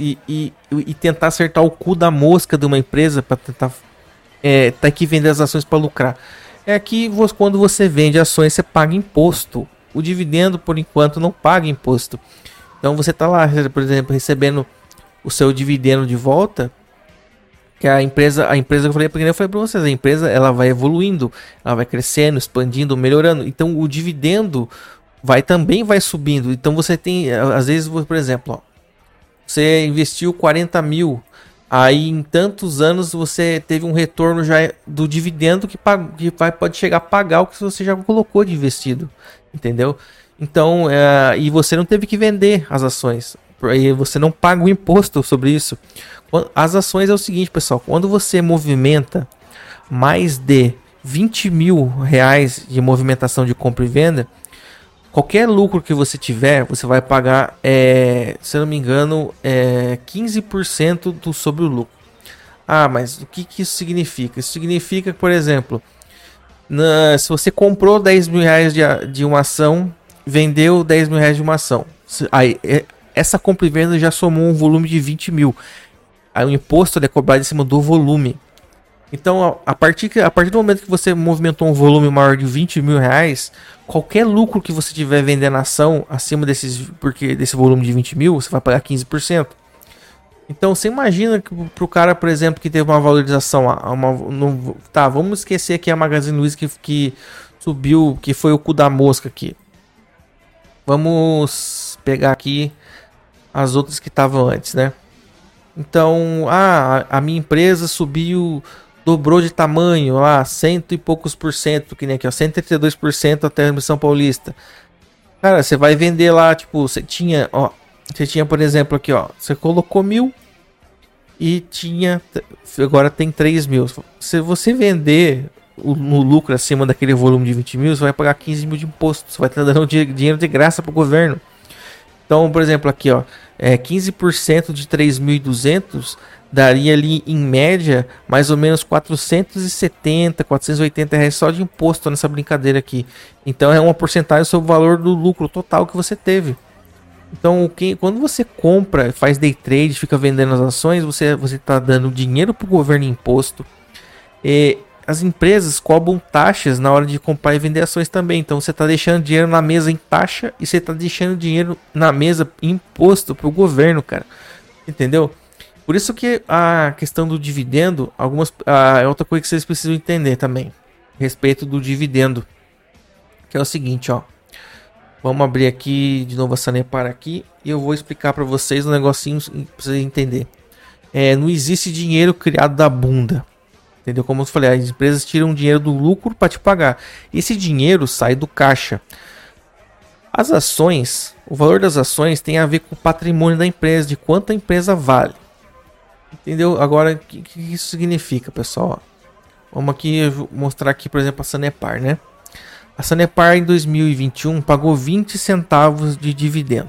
Speaker 1: e tentar acertar o cu da mosca de uma empresa para tentar tá aqui vender as ações para lucrar? É que quando você vende ações, você paga imposto. O dividendo, por enquanto, não paga imposto. Então, você está lá, por exemplo, recebendo o seu dividendo de volta. Que a empresa que eu falei para vocês, a empresa ela vai evoluindo, ela vai crescendo, expandindo, melhorando. Então o dividendo também vai subindo. Então você tem, às vezes, por exemplo, você investiu 40 mil, aí em tantos anos você teve um retorno já do dividendo que pode chegar a pagar o que você já colocou de investido, entendeu? Então, e você não teve que vender as ações, e você não paga o imposto sobre isso. As ações é o seguinte, pessoal, quando você movimenta mais de R$ 20 mil de movimentação de compra e venda, qualquer lucro que você tiver, você vai pagar, se eu não me engano, 15% sobre o lucro. Mas o que isso significa? Isso significa que, por exemplo, se você comprou R$ 10 mil de uma ação, vendeu R$ 10 mil de uma ação, aí essa compra e venda já somou um volume de 20 mil. Aí o imposto é cobrado em cima do volume. Então, a partir do momento que você movimentou um volume maior de R$ 20 mil, qualquer lucro que você tiver vendendo ação acima desse volume de 20 mil, você vai pagar 15%. Então, você imagina que pro cara, por exemplo, que teve uma valorização, vamos esquecer aqui a Magazine Luiza que subiu, que foi o cu da mosca aqui. Vamos pegar aqui as outras que estavam antes, né? Então, a minha empresa subiu, dobrou de tamanho, cento e poucos por cento, que nem aqui, 132% até a Missão Paulista. Cara, você vai vender lá, tipo, você tinha, por exemplo, aqui, você colocou 1.000 e agora tem 3 mil. Se você vender no lucro acima daquele volume de 20 mil, você vai pagar 15 mil de imposto, você vai estar dando dinheiro de graça para o governo. Então, por exemplo, aqui, 15% de 3.200 daria ali, em média, mais ou menos 470, 480 reais só de imposto nessa brincadeira aqui. Então, é uma porcentagem sobre o valor do lucro total que você teve. Então, quando você compra, faz day trade, fica vendendo as ações, você está dando dinheiro para o governo em imposto. As empresas cobram taxas na hora de comprar e vender ações também. Então você está deixando dinheiro na mesa em taxa e você está deixando dinheiro na mesa em imposto para o governo, cara. Entendeu? Por isso que a questão do dividendo, é outra coisa que vocês precisam entender também. A respeito do dividendo. Que é o seguinte, vamos abrir aqui de novo a Sanepar aqui e eu vou explicar para vocês um negocinho para vocês entenderem. Não existe dinheiro criado da bunda. Entendeu? Como eu falei, as empresas tiram dinheiro do lucro para te pagar. Esse dinheiro sai do caixa. As ações, o valor das ações tem a ver com o patrimônio da empresa, de quanto a empresa vale. Entendeu? Agora, o que isso significa, pessoal? Vamos aqui mostrar aqui, por exemplo, a Sanepar, né? A Sanepar em 2021 pagou 20 centavos de dividendo.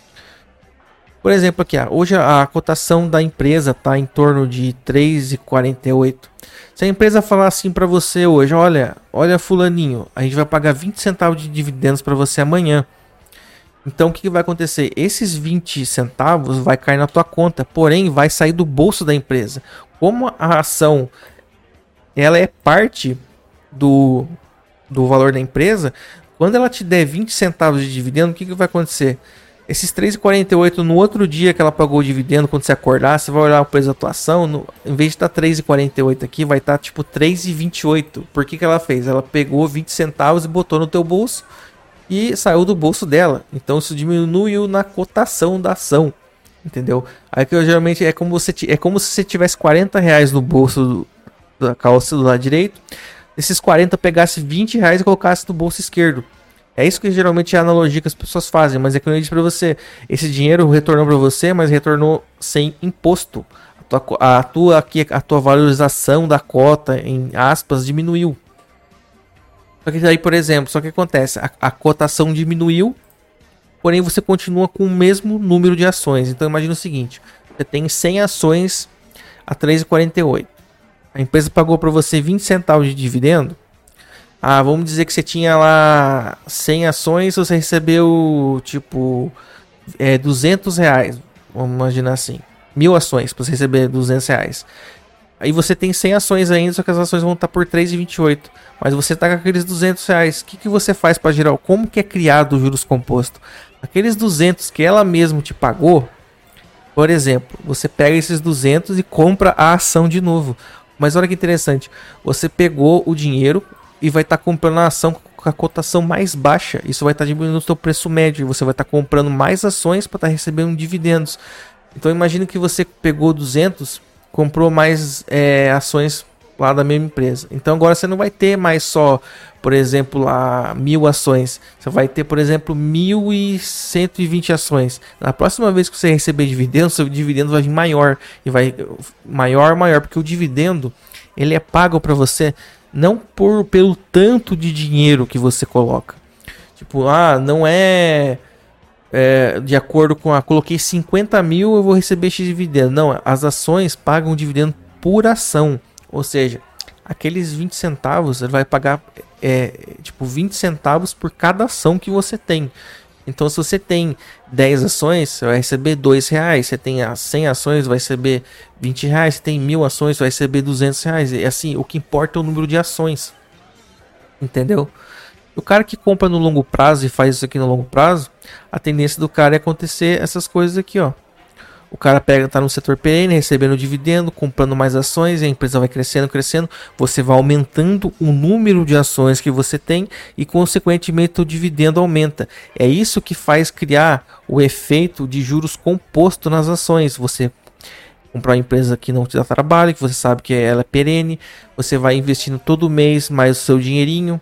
Speaker 1: Por exemplo, aqui, hoje a cotação da empresa está em torno de 3,48. Se a empresa falar assim para você hoje, olha fulaninho, a gente vai pagar 20 centavos de dividendos para você amanhã. Então o que vai acontecer? Esses 20 centavos vai cair na tua conta, porém vai sair do bolso da empresa. Como a ação ela é parte do valor da empresa, quando ela te der 20 centavos de dividendo, o que vai acontecer? Esses 3,48 no outro dia que ela pagou o dividendo, quando você acordar, você vai olhar o preço da tua ação, em vez de estar 3,48 aqui, vai estar tipo 3,28. Por que ela fez? Ela pegou 20 centavos e botou no teu bolso e saiu do bolso dela. Então isso diminuiu na cotação da ação, entendeu? Aí que eu geralmente é como se você tivesse 40 reais no bolso da calça do lado direito, esses 40 pegasse 20 reais e colocasse no bolso esquerdo. É isso que geralmente é a analogia que as pessoas fazem, mas é que eu disse para você, esse dinheiro retornou para você, mas retornou sem imposto. A tua valorização da cota, em aspas, diminuiu. Só que aí, por exemplo, só que acontece, a cotação diminuiu, porém você continua com o mesmo número de ações. Então imagina o seguinte, você tem 100 ações a 3,48. A empresa pagou para você 20 centavos de dividendo. Vamos dizer que você tinha lá 100 ações, você recebeu tipo 200 reais. Vamos imaginar assim, 1000 ações para você receber 200 reais. Aí você tem 100 ações ainda, só que as ações vão estar por 3,28. Mas você está com aqueles 200 reais. O que você faz para gerar? Como que é criado o juros composto? Aqueles 200 que ela mesma te pagou, por exemplo, você pega esses 200 e compra a ação de novo. Mas olha que interessante, você pegou o dinheiro e vai estar comprando a ação com a cotação mais baixa. Isso vai estar diminuindo o seu preço médio. Você vai estar comprando mais ações para estar recebendo dividendos. Então imagine que você pegou 200, comprou mais ações lá da mesma empresa. Então agora você não vai ter mais só, por exemplo, lá 1000 ações. Você vai ter, por exemplo, 1120 ações. Na próxima vez que você receber dividendo, seu dividendo vai vir maior. E vai maior, porque o dividendo ele é pago para você não pelo tanto de dinheiro que você coloca. Tipo, não é de acordo com coloquei 50 mil, eu vou receber X dividendo. Não, as ações pagam dividendo por ação. Ou seja, aqueles 20 centavos, ele vai pagar 20 centavos por cada ação que você tem. Então, se você tem 10 ações, você vai receber 2 reais. Você tem 100 ações, vai receber 20 reais. Você tem 1000 ações, vai receber 200 reais. E assim, o que importa é o número de ações. Entendeu? O cara que compra no longo prazo e faz isso aqui no longo prazo, a tendência do cara é acontecer essas coisas aqui, ó. O cara tá no setor perene, recebendo dividendo, comprando mais ações, e a empresa vai crescendo, você vai aumentando o número de ações que você tem e consequentemente o dividendo aumenta. É isso que faz criar o efeito de juros composto nas ações. Você comprar uma empresa que não te dá trabalho, que você sabe que ela é perene, você vai investindo todo mês mais o seu dinheirinho,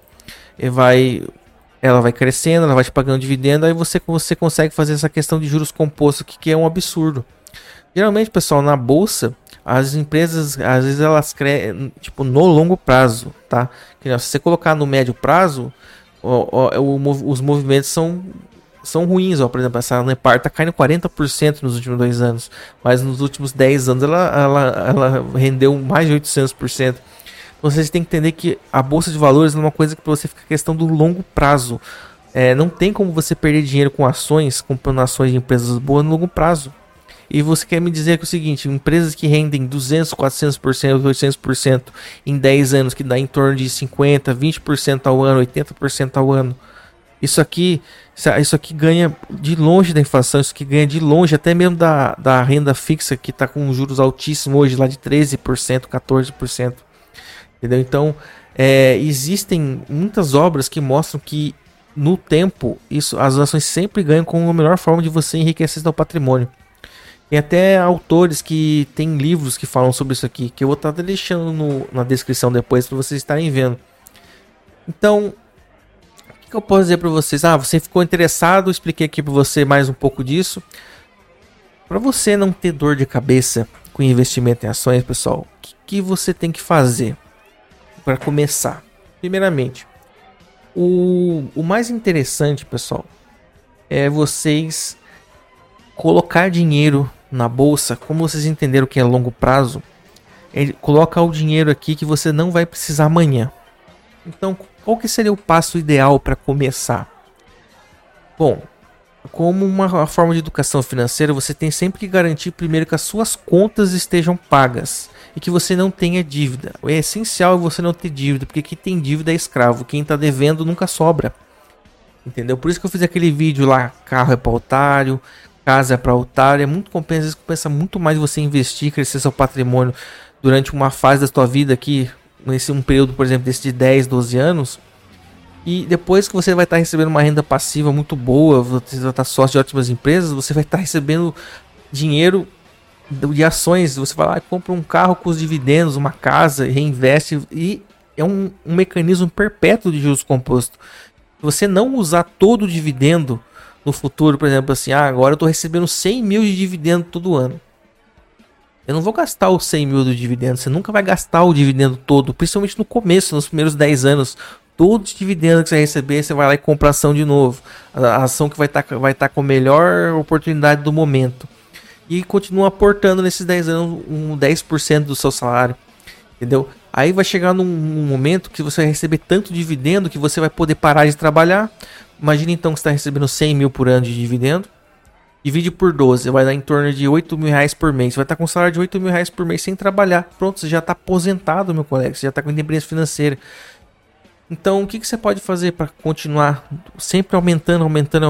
Speaker 1: ela vai crescendo, ela vai te pagando dividendo, aí você consegue fazer essa questão de juros compostos, que é um absurdo. Geralmente, pessoal, na bolsa, as empresas, às vezes elas crescem, tipo, no longo prazo, tá? Se você colocar no médio prazo, os movimentos são ruins, ó. Por exemplo, essa Sanepar tá caindo 40% nos últimos 2 anos, mas nos últimos 10 anos ela rendeu mais de 800%. Vocês têm que entender que a bolsa de valores é uma coisa que você fica questão do longo prazo. Não tem como você perder dinheiro com ações, comprando ações de empresas boas no longo prazo. E você quer me dizer que é o seguinte, empresas que rendem 200%, 400%, 800% em 10 anos, que dá em torno de 50%, 20% ao ano, 80% ao ano. Isso aqui ganha de longe da inflação, isso aqui ganha de longe até mesmo da renda fixa, que está com juros altíssimos hoje, lá de 13%, 14%. Entendeu? Então, existem muitas obras que mostram que no tempo, as ações sempre ganham como a melhor forma de você enriquecer seu patrimônio. Tem até autores que têm livros que falam sobre isso aqui, que eu vou estar deixando na descrição depois para vocês estarem vendo. Então, o que eu posso dizer para vocês? Você ficou interessado, eu expliquei aqui para você mais um pouco disso. Para você não ter dor de cabeça com investimento em ações, pessoal, o que você tem que fazer para começar? Primeiramente, o mais interessante, pessoal, é vocês colocar dinheiro na bolsa. Como vocês entenderam que é longo prazo, é colocar o dinheiro aqui que você não vai precisar amanhã. Então, qual que seria o passo ideal para começar? Bom, como uma forma de educação financeira, você tem sempre que garantir primeiro que as suas contas estejam pagas e que você não tenha dívida. É essencial você não ter dívida, porque quem tem dívida é escravo, quem está devendo nunca sobra. Entendeu? Por isso que eu fiz aquele vídeo lá, carro é para otário, casa é para otário. É muito compensa muito mais você investir, crescer seu patrimônio durante uma fase da sua vida aqui, nesse um período, por exemplo, desse de 10, 12 anos. E depois que você vai estar recebendo uma renda passiva muito boa, você vai estar sócio de ótimas empresas, você vai estar recebendo dinheiro de ações. Você vai lá e compra um carro com os dividendos, uma casa, reinveste, e é um mecanismo perpétuo de juros compostos. Se você não usar todo o dividendo no futuro, por exemplo, assim, agora eu estou recebendo 100 mil de dividendo todo ano. Eu não vou gastar os 100 mil do dividendo, você nunca vai gastar o dividendo todo, principalmente no começo, nos primeiros 10 anos. Todos os dividendos que você receber, você vai lá e compra ação de novo. A ação que vai estar com a melhor oportunidade do momento. E continua aportando nesses 10 anos 10% do seu salário. Entendeu? Aí vai chegar num momento que você vai receber tanto dividendo que você vai poder parar de trabalhar. Imagina então que você está recebendo 100 mil por ano de dividendo. Divide por 12, vai dar em torno de 8 mil reais por mês. Você vai estar com um salário de 8 mil reais por mês sem trabalhar. Pronto, você já está aposentado, meu colega. Você já está com independência financeira. Então, o que você pode fazer para continuar sempre aumentando?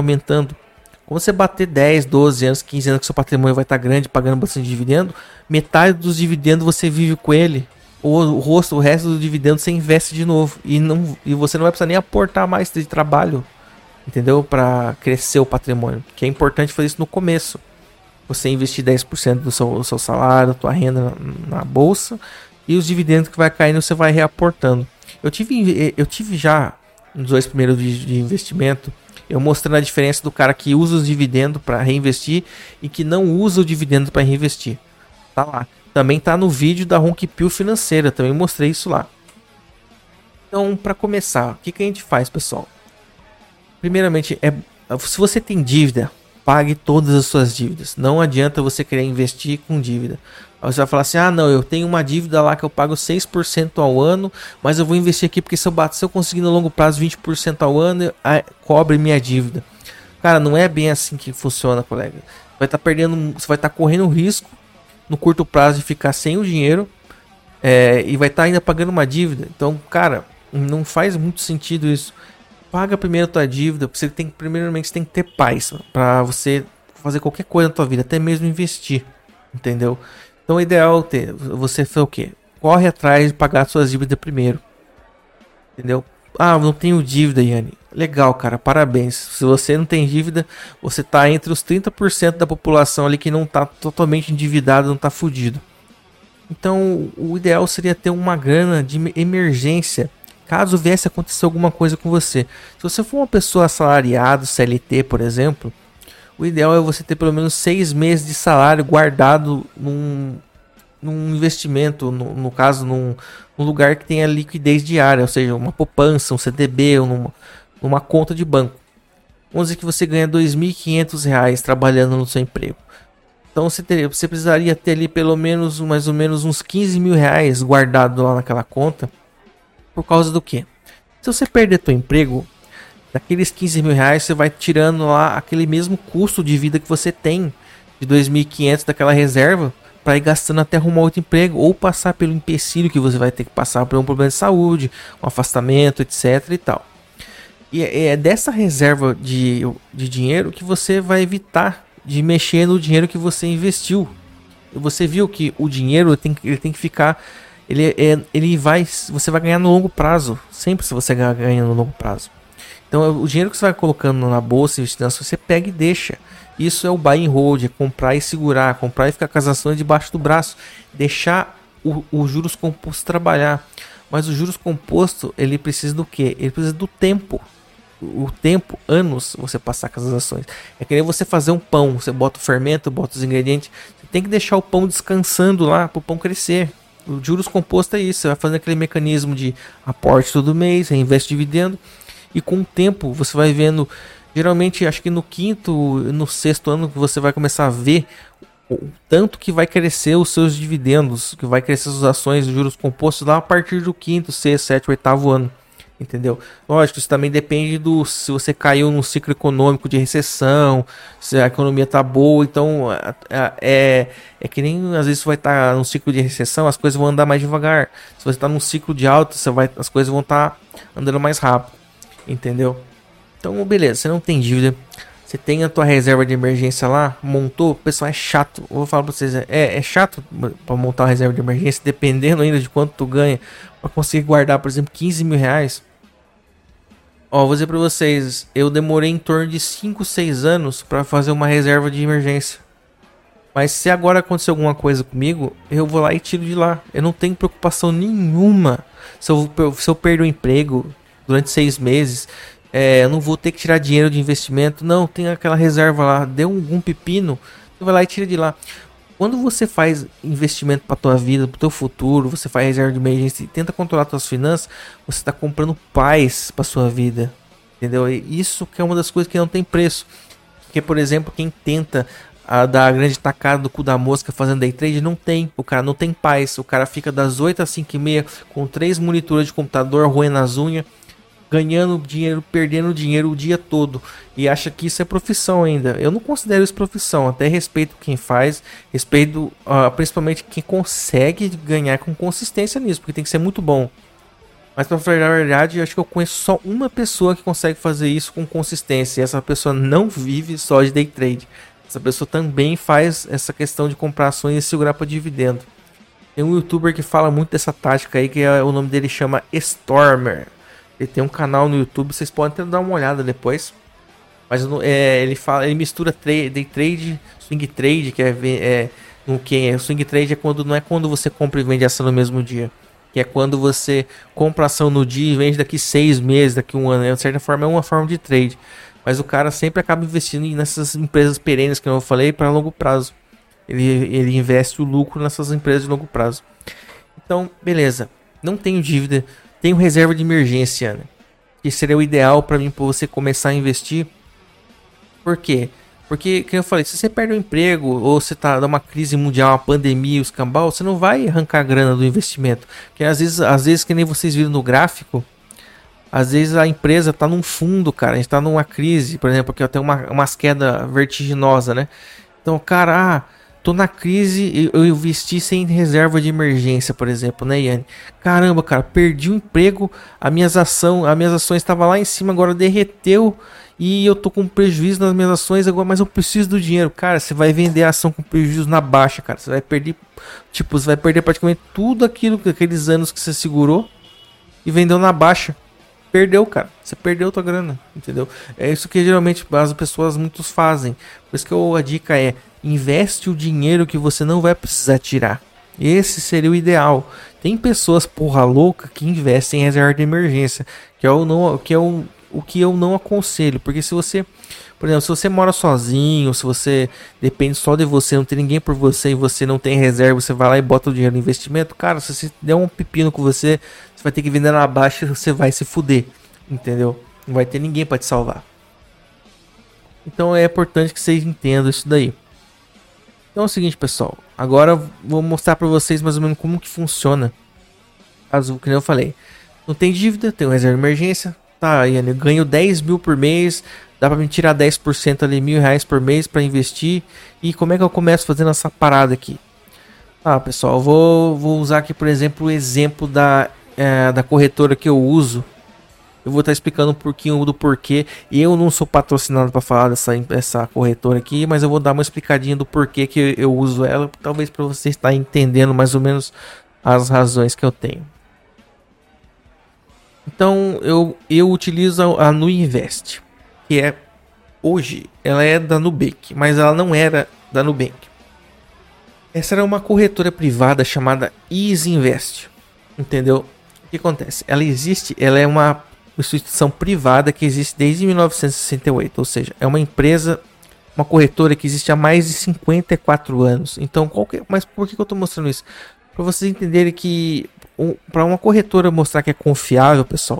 Speaker 1: Quando você bater 10, 12 anos, 15 anos que seu patrimônio vai estar grande, pagando bastante dividendo, metade dos dividendos você vive com ele. O resto do dividendo você investe de novo. E você não vai precisar nem aportar mais de trabalho, entendeu? Para crescer o patrimônio. Que é importante fazer isso no começo. Você investir 10% do seu salário, da tua renda na bolsa. E os dividendos que vai caindo você vai reaportando. Eu tive já nos 2 primeiros vídeos de investimento, eu mostrando a diferença do cara que usa os dividendos para reinvestir e que não usa o dividendo para reinvestir. Tá lá. Também tá no vídeo da Ronquipil Financeira, também mostrei isso lá. Então, para começar, o que a gente faz, pessoal? Primeiramente, se você tem dívida, pague todas as suas dívidas. Não adianta você querer investir com dívida. Aí você vai falar assim, não, eu tenho uma dívida lá que eu pago 6% ao ano, mas eu vou investir aqui porque se eu conseguir no longo prazo 20% ao ano, cobre minha dívida. Cara, não é bem assim que funciona, colega. Você vai estar correndo risco no curto prazo de ficar sem o dinheiro e vai estar ainda pagando uma dívida. Então, cara, não faz muito sentido isso. Paga primeiro a tua dívida, porque primeiramente você tem que ter paz para você fazer qualquer coisa na tua vida, até mesmo investir, entendeu? Então o ideal é você fazer o quê? Corre atrás de pagar suas dívidas primeiro, entendeu? Não tenho dívida, Yanni. Legal, cara, parabéns. Se você não tem dívida, você tá entre os 30% da população ali que não tá totalmente endividado, não tá fudido. Então o ideal seria ter uma grana de emergência caso viesse acontecer alguma coisa com você. Se você for uma pessoa assalariada, CLT, por exemplo, o ideal é você ter pelo menos 6 meses de salário guardado num investimento, no caso, num lugar que tenha liquidez diária, ou seja, uma poupança, um CDB, ou numa conta de banco. Vamos dizer que você ganha R$ 2.500 trabalhando no seu emprego. Então você precisaria ter ali pelo menos, mais ou menos uns 15 mil reais guardado lá naquela conta. Por causa do quê? Se você perder teu emprego, daqueles 15 mil reais você vai tirando lá aquele mesmo custo de vida que você tem de 2.500 daquela reserva para ir gastando até arrumar outro emprego ou passar pelo empecilho que você vai ter que passar por um problema de saúde, um afastamento, etc e tal. E é dessa reserva de dinheiro que você vai evitar de mexer no dinheiro que você investiu. Você viu que o dinheiro ele tem que ficar... você vai ganhar no longo prazo. Sempre se você ganha no longo prazo. Então o dinheiro que você vai colocando na bolsa, investindo, você pega e deixa. Isso é o buy and hold, é comprar e segurar, comprar e ficar com as ações debaixo do braço, deixar o juros composto trabalhar. Mas o juros composto, ele precisa do quê? Ele precisa do tempo. O tempo, anos, você passar com as ações. É que nem você fazer um pão, você bota o fermento, bota os ingredientes, você tem que deixar o pão descansando lá para o pão crescer. O juros composto é isso, você vai fazendo aquele mecanismo de aporte todo mês, reinveste dividendo, e com o tempo você vai vendo, geralmente acho que no quinto, no sexto ano que você vai começar a ver o tanto que vai crescer os seus dividendos, que vai crescer suas ações de juros compostos lá a partir do quinto, sexto, sétimo, oitavo ano. Entendeu? Lógico, isso também depende do se você caiu num ciclo econômico de recessão, se a economia tá boa, então é que nem às vezes você vai estar num ciclo de recessão, as coisas vão andar mais devagar. Se você está num ciclo de alta, as coisas vão estar andando mais rápido, entendeu? Então, beleza, você não tem dívida, você tem a tua reserva de emergência lá, montou, pessoal, é chato. Eu vou falar pra vocês, é chato para montar uma reserva de emergência, dependendo ainda de quanto tu ganha, para conseguir guardar, por exemplo, 15 mil reais. Ó, vou dizer pra vocês, eu demorei em torno de 5, 6 anos para fazer uma reserva de emergência. Mas se agora acontecer alguma coisa comigo, eu vou lá e tiro de lá. Eu não tenho preocupação nenhuma. Se eu perder o emprego durante 6 meses, eu não vou ter que tirar dinheiro de investimento. Não, tem aquela reserva lá. Deu um pepino, você vai lá e tira de lá. Quando você faz investimento para tua vida, para o teu futuro, você faz reserva de emergência e tenta controlar suas finanças, você está comprando paz para sua vida, entendeu? E isso que é uma das coisas que não tem preço. Porque, por exemplo, quem tenta dar a grande tacada do cu da mosca fazendo day trade, não tem. O cara não tem paz. O cara fica das 8 às 5 e meia com 3 monitores de computador, roendo as unhas, ganhando dinheiro, perdendo dinheiro o dia todo e acha que isso é profissão ainda. Eu não considero isso profissão, até respeito quem faz, respeito principalmente quem consegue ganhar com consistência nisso, porque tem que ser muito bom. Mas pra falar a verdade, eu acho que eu conheço só uma pessoa que consegue fazer isso com consistência, e essa pessoa não vive só de day trade. Essa pessoa também faz essa questão de comprar ações e segurar para dividendo. Tem um youtuber que fala muito dessa tática aí, que o nome dele chama Stormer. Ele tem um canal no YouTube, vocês podem até dar uma olhada depois. Mas ele mistura day trade, swing trade, swing trade não é quando você compra e vende ação no mesmo dia. Que é quando você compra ação no dia e vende daqui 6 meses, daqui 1 ano. De certa forma é uma forma de trade. Mas o cara sempre acaba investindo nessas empresas perenes que eu falei para longo prazo. Ele investe o lucro nessas empresas de longo prazo. Então, beleza. Não tenho dívida. Tenho reserva de emergência, né? Que seria o ideal para mim, para você começar a investir. Por quê? Porque, como eu falei, se você perde o emprego ou você tá numa crise mundial, uma pandemia, os cambal, você não vai arrancar a grana do investimento. Porque às vezes que nem vocês viram no gráfico, às vezes a empresa tá num fundo, cara, a gente tá numa crise, por exemplo, aqui tem umas quedas vertiginosas, né? Então, cara, tô na crise, eu investi sem reserva de emergência, por exemplo, né, Yanni? Caramba, cara, perdi o emprego, as minhas ações estavam lá em cima, agora derreteu e eu tô com prejuízo nas minhas ações agora, mas eu preciso do dinheiro. Cara, você vai vender a ação com prejuízo na baixa, cara. Você vai perder praticamente tudo aqueles anos que você segurou e vendeu na baixa. Perdeu, cara. Você perdeu tua grana, entendeu? É isso que geralmente as pessoas muitos fazem. Por isso que a dica é: investe o dinheiro que você não vai precisar tirar. Esse seria o ideal. Tem pessoas porra louca que investem em reserva de emergência, que é o que eu não aconselho. Porque se você, por exemplo, se você mora sozinho, se você depende só de você, não tem ninguém por você e você não tem reserva, você vai lá e bota o dinheiro no investimento, cara, se você der um pepino com você vai ter que vender na baixa e você vai se fuder, entendeu? Não vai ter ninguém para te salvar. Então é importante que vocês entendam isso daí. Então é o seguinte, pessoal, agora vou mostrar para vocês mais ou menos como que funciona. Caso, que nem eu falei, não tem dívida, tem uma reserva de emergência, tá, Ian, eu ganho 10 mil por mês, dá para me tirar 10% ali, R$1.000 por mês para investir. E como é que eu começo fazendo essa parada aqui? Ah, pessoal, eu vou usar aqui, por exemplo, o exemplo da corretora que eu uso. Eu vou estar explicando um pouquinho do porquê. Eu não sou patrocinado para falar dessa corretora aqui, mas eu vou dar uma explicadinha do porquê que eu uso ela, talvez para você estar entendendo mais ou menos as razões que eu tenho. Então eu utilizo a Nuinvest, que é Hoje ela é da Nubank, mas ela não era da Nubank. Essa era uma corretora privada chamada Easy Invest, entendeu? O que acontece? Ela é uma instituição privada que existe desde 1968, ou seja, é uma empresa, uma corretora que existe há mais de 54 anos. Então, mas por que eu estou mostrando isso? Para vocês entenderem que para uma corretora mostrar que é confiável, pessoal,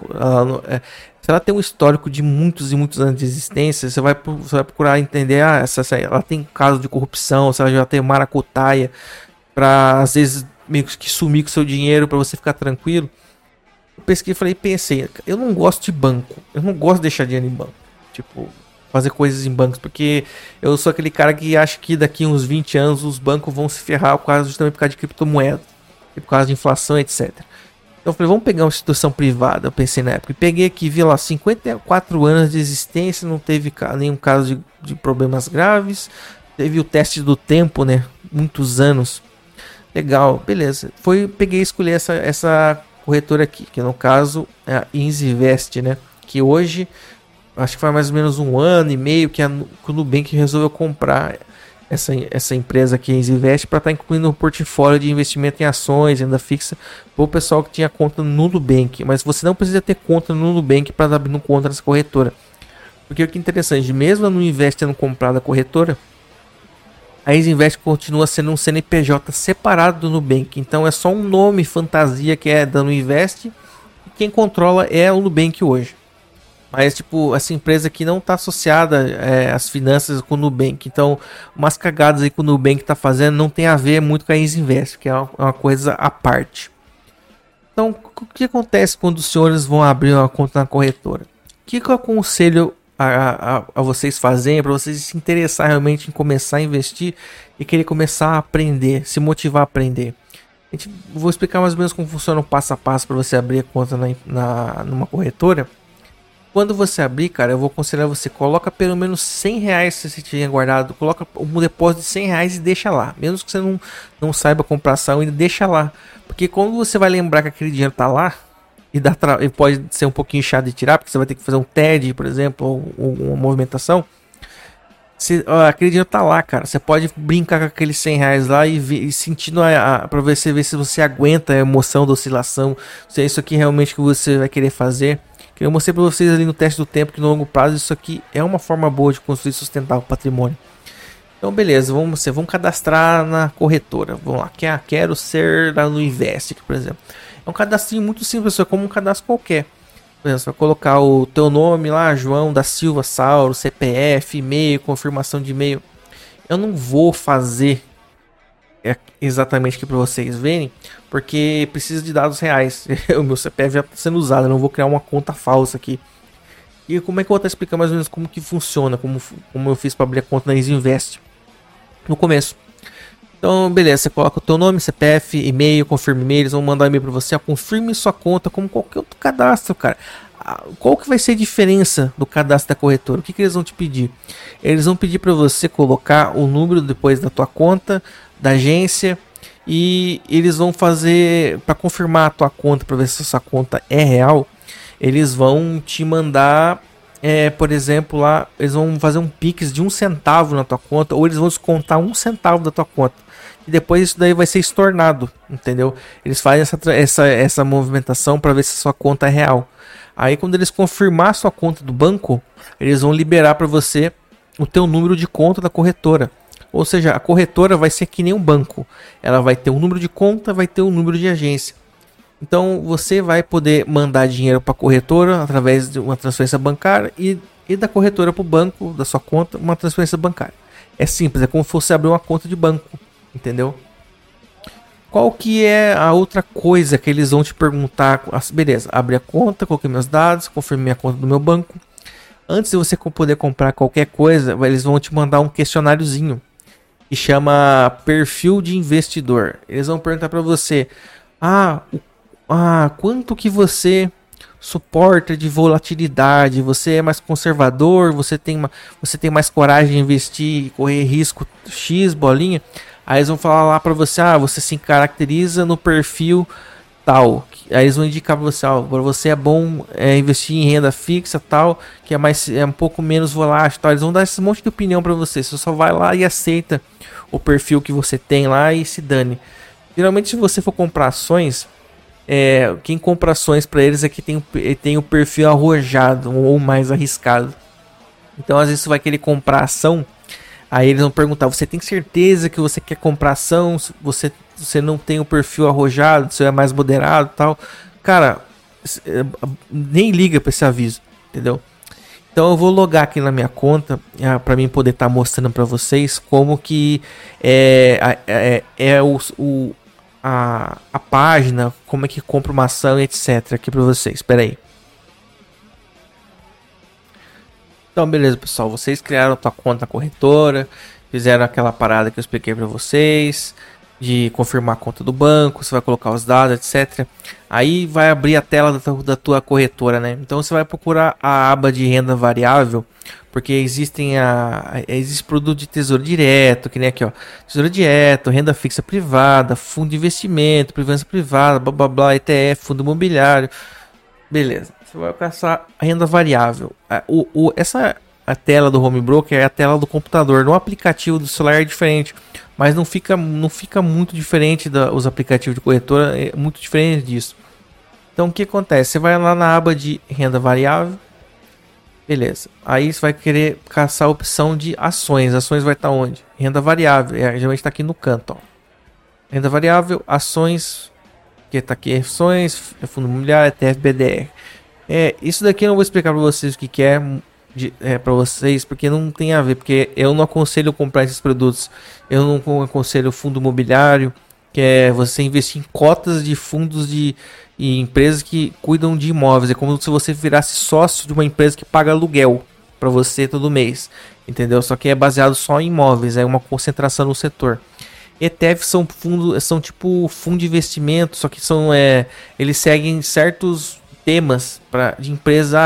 Speaker 1: se ela tem um histórico de muitos e muitos anos de existência, você vai procurar entender, ela tem caso de corrupção, se ela já tem maracutaia, para às vezes meio que sumir com seu dinheiro para você ficar tranquilo. Eu pesquisei, pensei, eu não gosto de banco, eu não gosto de deixar dinheiro em banco, tipo, fazer coisas em bancos, porque eu sou aquele cara que acha que daqui uns 20 anos os bancos vão se ferrar justamente por causa de criptomoeda, e por causa de inflação, etc. Então eu falei, vamos pegar uma instituição privada, eu pensei na época, e peguei aqui, vi lá, 54 anos de existência, não teve nenhum caso de problemas graves, teve o teste do tempo, né, muitos anos, legal, beleza, peguei e escolhi essa corretora aqui, que no caso é a Isinvest, né, que hoje, acho que faz mais ou menos 1 ano e meio que o Nubank resolveu comprar essa empresa aqui, a Isinvest, para estar incluindo no portfólio de investimento em ações, renda fixa, para o pessoal que tinha conta no Nubank. Mas você não precisa ter conta no Nubank para abrir uma conta nessa corretora. Porque o que é interessante, mesmo no Invest tendo comprado a corretora, a Isinvest continua sendo um CNPJ separado do Nubank. Então é só um nome fantasia que é da Nuinvest, e quem controla é o Nubank hoje. Mas, tipo, essa empresa aqui não está associada às finanças com o Nubank. Então, umas cagadas aí que o Nubank está fazendo não tem a ver muito com a Isinvest, que é uma coisa à parte. Então, o que acontece quando os senhores vão abrir uma conta na corretora? O que eu aconselho a vocês fazerem para vocês se interessar realmente em começar a investir e querer começar a aprender, se motivar a aprender? Vou explicar mais ou menos como funciona o passo a passo para você abrir a conta numa corretora. Quando você abrir, cara, eu vou aconselhar você, coloca pelo menos 100 reais se você tiver guardado, coloca um depósito de 100 reais e deixa lá. Mesmo que você não saiba comprar ação, ainda deixa lá. Porque quando você vai lembrar que aquele dinheiro tá lá, e pode ser um pouquinho chato de tirar, porque você vai ter que fazer um TED, por exemplo, ou uma movimentação. Aquele dinheiro tá lá, cara. Você pode brincar com aqueles 100 reais lá e sentindo pra ver se você aguenta a emoção da oscilação, se é isso aqui realmente que você vai querer fazer. Que eu mostrei para vocês ali no teste do tempo que no longo prazo isso aqui é uma forma boa de construir e sustentar o patrimônio. Então beleza, vamos cadastrar na corretora. Vamos lá, quero ser da Nuinvest, por exemplo. É um cadastro muito simples, é como um cadastro qualquer. Por exemplo, você vai colocar o teu nome lá, João da Silva Sauro, CPF, e-mail, confirmação de e-mail. Eu não vou fazer exatamente aqui para vocês verem, porque precisa de dados reais. O meu CPF já está sendo usado, eu não vou criar uma conta falsa aqui. E como é que eu vou estar explicando mais ou menos como que funciona, como eu fiz para abrir a conta na Isinvest no começo. Então, beleza, você coloca o teu nome, CPF, e-mail, confirma e-mail, eles vão mandar um e-mail para você, confirme sua conta como qualquer outro cadastro, cara. Qual que vai ser a diferença do cadastro da corretora? O que eles vão te pedir? Eles vão pedir para você colocar o número depois da tua conta, da agência, e eles vão fazer, para confirmar a tua conta, para ver se essa conta é real, eles vão te mandar, por exemplo, lá, eles vão fazer um Pix de 1 centavo na tua conta, ou eles vão descontar 1 centavo da tua conta, e depois isso daí vai ser estornado, entendeu? Eles fazem essa movimentação para ver se a sua conta é real. Aí quando eles confirmar a sua conta do banco, eles vão liberar para você o teu número de conta da corretora. Ou seja, a corretora vai ser que nem um banco. Ela vai ter um número de conta, vai ter um número de agência. Então você vai poder mandar dinheiro para a corretora através de uma transferência bancária e da corretora para o banco, da sua conta, uma transferência bancária. É simples, é como se fosse abrir uma conta de banco, entendeu? Qual que é a outra coisa que eles vão te perguntar? Beleza, abri a conta, coloquei meus dados, confirmei a conta do meu banco. Antes de você poder comprar qualquer coisa, eles vão te mandar um questionáriozinho que chama perfil de investidor. Eles vão perguntar para você, quanto que você suporta de volatilidade? Você é mais conservador? Você tem mais coragem de investir e correr risco X bolinha? Aí eles vão falar lá para você, você se caracteriza no perfil tal. Aí eles vão indicar para você, ó, para você é bom investir em renda fixa tal, que é um pouco menos volátil, tal. Eles vão dar esse monte de opinião para você. Você só vai lá e aceita o perfil que você tem lá e se dane. Geralmente, se você for comprar ações, quem compra ações para eles é que tem o perfil arrojado ou mais arriscado. Então, às vezes você vai querer comprar ação. Aí eles vão perguntar, você tem certeza que você quer comprar ação? Você não tem o perfil arrojado, você é mais moderado e tal. Cara, nem liga para esse aviso, entendeu? Então eu vou logar aqui na minha conta para mim poder estar mostrando para vocês como que a página, como é que compra uma ação, etc. aqui para vocês. Espera aí. Então, beleza, pessoal. Vocês criaram a tua conta corretora, fizeram aquela parada que eu expliquei para vocês, de confirmar a conta do banco, você vai colocar os dados, etc. Aí vai abrir a tela da tua corretora, né? Então você vai procurar a aba de renda variável, porque existe produto de tesouro direto, que nem aqui, ó, tesouro direto, renda fixa privada, fundo de investimento, previdência privada, blá blá blá, ETF, fundo imobiliário. Beleza, você vai caçar a renda variável. A tela do home broker é a tela do computador. No aplicativo do celular é diferente, mas não fica muito diferente dos aplicativos de corretora, é muito diferente disso. Então o que acontece? Você vai lá na aba de renda variável, beleza. Aí você vai querer caçar a opção de ações. Ações vai estar onde? Renda variável, geralmente está aqui no canto, ó. Renda variável, ações, que tá aqui, ações, fundo imobiliário, ETF, BDR. Isso daqui eu não vou explicar para vocês o que é para vocês, porque não tem a ver, porque eu não aconselho comprar esses produtos. Eu não aconselho fundo imobiliário, que é você investir em cotas de fundos e empresas que cuidam de imóveis. É como se você virasse sócio de uma empresa que paga aluguel para você todo mês, entendeu? Só que é baseado só em imóveis, é uma concentração no setor. ETFs são tipo fundo de investimento, só que eles seguem certos temas de empresa,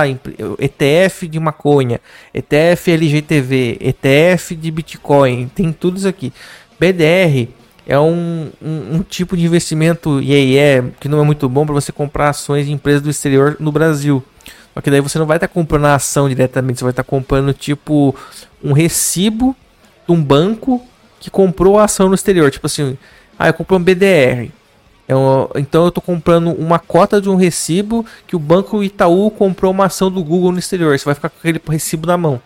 Speaker 1: ETF de maconha, ETF LGTV, ETF de Bitcoin, tem tudo isso aqui. BDR é um tipo de investimento que não é muito bom para você comprar ações de empresas do exterior no Brasil. Só que daí você não vai estar comprando a ação diretamente, você vai estar comprando tipo um recibo de um banco que comprou a ação no exterior. Tipo assim, eu comprei um BDR. Então eu estou comprando uma cota de um recibo que o Banco Itaú comprou uma ação do Google no exterior. Você vai ficar com aquele recibo na mão.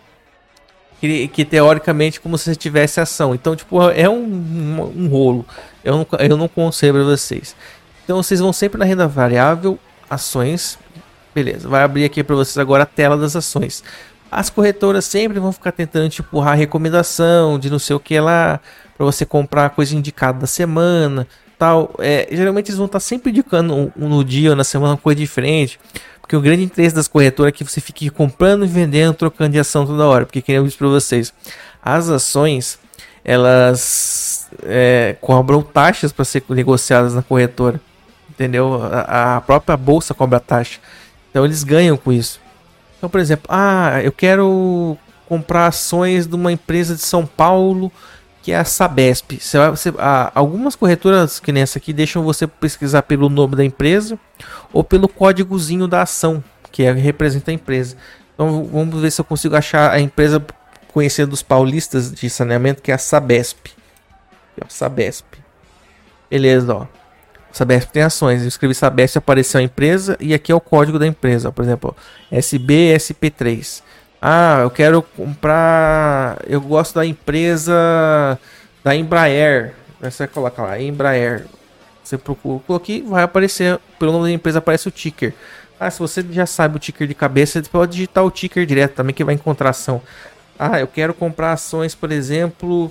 Speaker 1: Que teoricamente como se você tivesse ação. Então tipo, é um rolo. Eu não aconselho para vocês. Então vocês vão sempre na renda variável, ações. Beleza, vai abrir aqui para vocês agora a tela das ações. As corretoras sempre vão ficar tentando te empurrar recomendação de não sei o que lá, para você comprar coisa indicada da semana, tal. Geralmente eles vão estar sempre indicando no dia ou na semana uma coisa diferente, porque o grande interesse das corretoras é que você fique comprando e vendendo, trocando de ação toda hora. Porque queria dizer para vocês, as ações elas cobram taxas para ser negociadas na corretora, entendeu? A própria bolsa cobra taxa, então eles ganham com isso. Então, por exemplo, eu quero comprar ações de uma empresa de São Paulo, que é a Sabesp. Algumas corretoras, que nem essa aqui, deixam você pesquisar pelo nome da empresa ou pelo códigozinho da ação, que representa a empresa. Então, vamos ver se eu consigo achar a empresa conhecida dos paulistas de saneamento, que é a Sabesp. Sabesp. Beleza, ó. Sabesp tem ações. Eu escrevi Sabesp, apareceu a empresa e aqui é o código da empresa. Por exemplo, SBSP3. Eu quero comprar. Eu gosto da empresa da Embraer. Você vai colocar lá, Embraer. Você procura aqui, vai aparecer. Pelo nome da empresa aparece o ticker. Se você já sabe o ticker de cabeça, você pode digitar o ticker direto também, que vai encontrar ação. Eu quero comprar ações, por exemplo,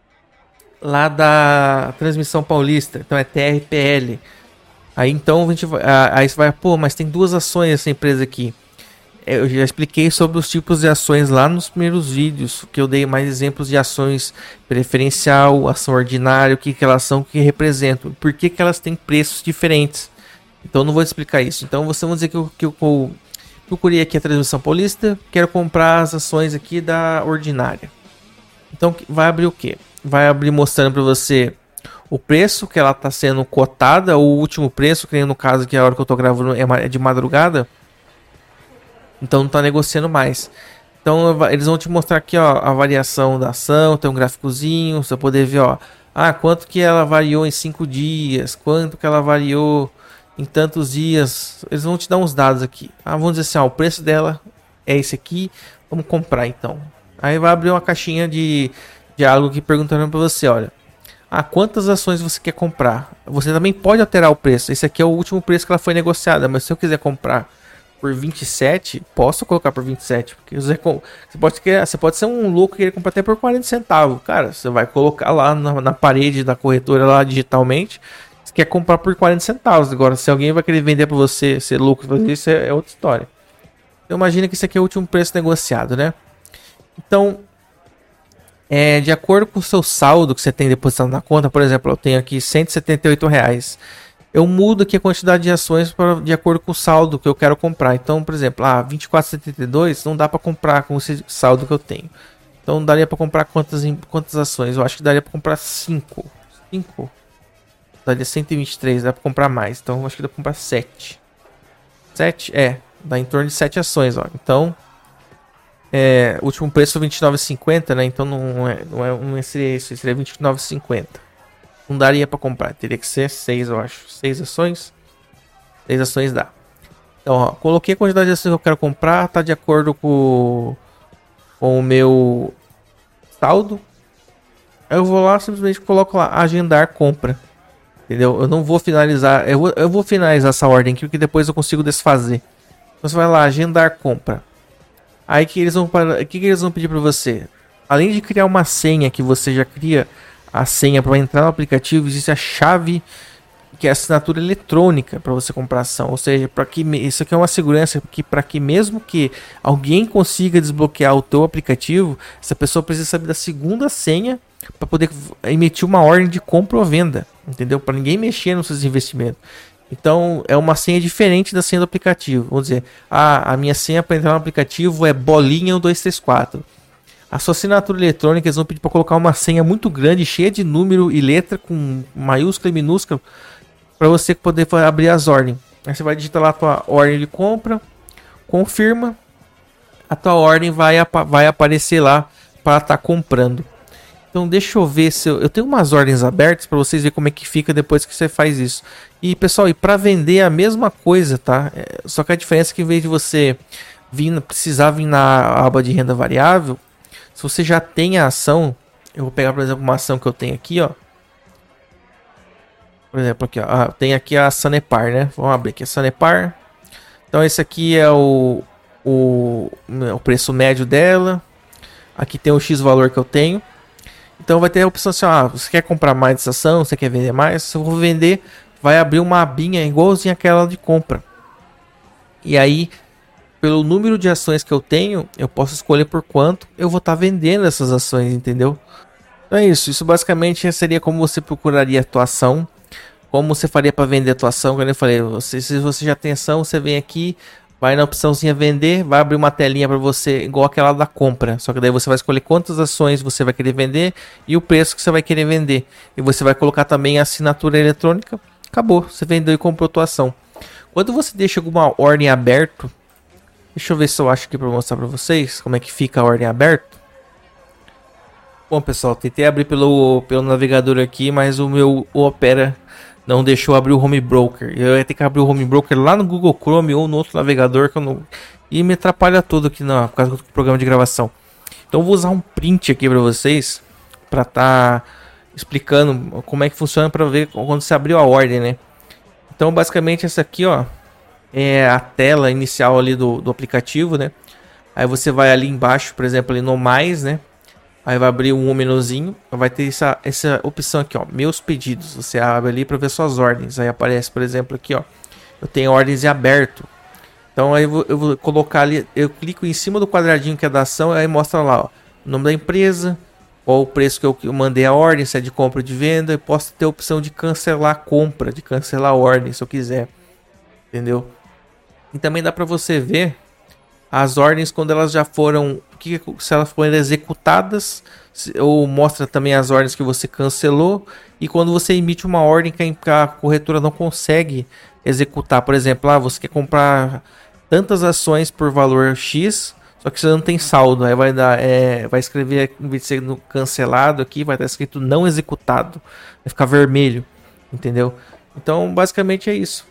Speaker 1: lá da Transmissão Paulista, então é TRPL. Aí então a gente vai, aí você vai, mas tem duas ações essa empresa aqui. Eu já expliquei sobre os tipos de ações lá nos primeiros vídeos, que eu dei mais exemplos de ações preferencial, ação ordinária, o que elas são, o que representam, por que elas têm preços diferentes. Então não vou explicar isso. Então você vai dizer que eu procurei aqui a Transmissão Paulista, quero comprar as ações aqui da ordinária. Então vai abrir o quê? Vai abrir mostrando para você o preço que ela tá sendo cotada, o último preço, que nem no caso que a hora que eu tô gravando é de madrugada, então não tá negociando mais. Então eles vão te mostrar aqui, ó, a variação da ação, tem um gráficozinho, você vai poder ver, ó, quanto que ela variou em 5 dias, quanto que ela variou em tantos dias. Eles vão te dar uns dados aqui. Vamos dizer assim, ó, o preço dela é esse aqui, vamos comprar então. Aí vai abrir uma caixinha de algo aqui perguntando para você, olha, quantas ações você quer comprar? Você também pode alterar o preço. Esse aqui é o último preço que ela foi negociada, mas se eu quiser comprar por 27, posso colocar por 27, porque você pode ser um louco e querer comprar até por 40 centavos. Cara, você vai colocar lá na parede da corretora lá digitalmente, você quer comprar por 40 centavos. Agora, se alguém vai querer vender para você, ser louco, fazer isso é outra história. Então imagina que esse aqui é o último preço negociado, né? Então, de acordo com o seu saldo que você tem depositado na conta, por exemplo, eu tenho aqui R$178. Eu mudo aqui a quantidade de ações de acordo com o saldo que eu quero comprar. Então, por exemplo, 24,72 não dá para comprar com esse saldo que eu tenho. Então, daria para comprar quantas ações? Eu acho que daria para comprar 5. 5? Daria 123, dá para comprar mais. Então, eu acho que dá para comprar 7. 7? Dá em torno de 7 ações, ó. Então, o último preço foi R$29,50, né? Então não seria isso, seria R$29,50. Não daria para comprar, teria que ser 6, eu acho. 6 ações. 6 ações dá. Então, ó, coloquei a quantidade de ações que eu quero comprar, tá de acordo com o meu saldo. Aí eu vou lá, simplesmente coloco lá, agendar compra. Entendeu? Eu não vou finalizar, eu vou finalizar essa ordem aqui, porque depois eu consigo desfazer. Então você vai lá, agendar compra. Aí que eles vão pedir para você? Além de criar uma senha que você já cria a senha para entrar no aplicativo, existe a chave que é a assinatura eletrônica para você comprar ação. Ou seja, para que isso aqui é uma segurança que para que mesmo que alguém consiga desbloquear o teu aplicativo, essa pessoa precisa saber da segunda senha para poder emitir uma ordem de compra ou venda, entendeu? Para ninguém mexer nos seus investimentos. Então é uma senha diferente da senha do aplicativo. Vamos dizer, a minha senha para entrar no aplicativo é bolinha 1234. A sua assinatura eletrônica, eles vão pedir para colocar uma senha muito grande, cheia de número e letra, com maiúscula e minúscula, para você poder abrir as ordens. Aí você vai digitar lá a tua ordem de compra, confirma, a tua ordem vai aparecer lá para estar comprando. Então deixa eu ver se eu tenho umas ordens abertas para vocês verem como é que fica depois que você faz isso. E pessoal, e para vender é a mesma coisa, tá? Só que a diferença é que em vez de você precisar vir na aba de renda variável, se você já tem a ação, eu vou pegar por exemplo uma ação que eu tenho aqui, ó. Por exemplo aqui, ó, tem aqui a Sanepar, né? Vamos abrir aqui a Sanepar. Então esse aqui é o preço médio dela. Aqui tem o X valor que eu tenho. Então vai ter a opção assim, você quer comprar mais dessa ação, você quer vender mais? Se eu vou vender, vai abrir uma abinha igualzinha àquela de compra. E aí, pelo número de ações que eu tenho, eu posso escolher por quanto eu vou estar vendendo essas ações, entendeu? Então é isso. Isso basicamente seria como você procuraria a tua ação, como você faria para vender a tua ação. Como eu falei, se você já tem ação, você vem aqui, vai na opçãozinha vender, vai abrir uma telinha para você, igual aquela da compra. Só que daí você vai escolher quantas ações você vai querer vender e o preço que você vai querer vender. E você vai colocar também a assinatura eletrônica. Acabou, você vendeu e comprou a tua ação. Quando você deixa alguma ordem aberta, deixa eu ver se eu acho aqui para mostrar para vocês como é que fica a ordem aberta. Bom pessoal, tentei abrir pelo navegador aqui, mas o Opera não deixou abrir o Home Broker. Eu ia ter que abrir o Home Broker lá no Google Chrome ou no outro navegador que eu não... E me atrapalha todo aqui por causa do programa de gravação. Então eu vou usar um print aqui para vocês, para estar explicando como é que funciona, para ver quando você abriu a ordem, né? Então basicamente essa aqui, ó, é a tela inicial ali do aplicativo, né? Aí você vai ali embaixo, por exemplo, ali no mais, né? Aí vai abrir um menuzinho, vai ter essa opção aqui, ó, meus pedidos. Você abre ali para ver suas ordens. Aí aparece, por exemplo, aqui, ó, eu tenho ordens em aberto. Então aí eu vou colocar ali, eu clico em cima do quadradinho que é da ação, aí mostra lá, ó, o nome da empresa, qual o preço que eu mandei a ordem, se é de compra ou de venda. Eu posso ter a opção de cancelar a compra, de cancelar a ordem, se eu quiser, entendeu? E também dá para você ver as ordens quando elas já foram, se elas forem executadas, ou mostra também as ordens que você cancelou, e quando você emite uma ordem que a corretora não consegue executar, por exemplo, você quer comprar tantas ações por valor X, só que você não tem saldo, aí vai escrever, em vez de ser cancelado aqui, vai estar escrito não executado, vai ficar vermelho, entendeu? Então basicamente é isso.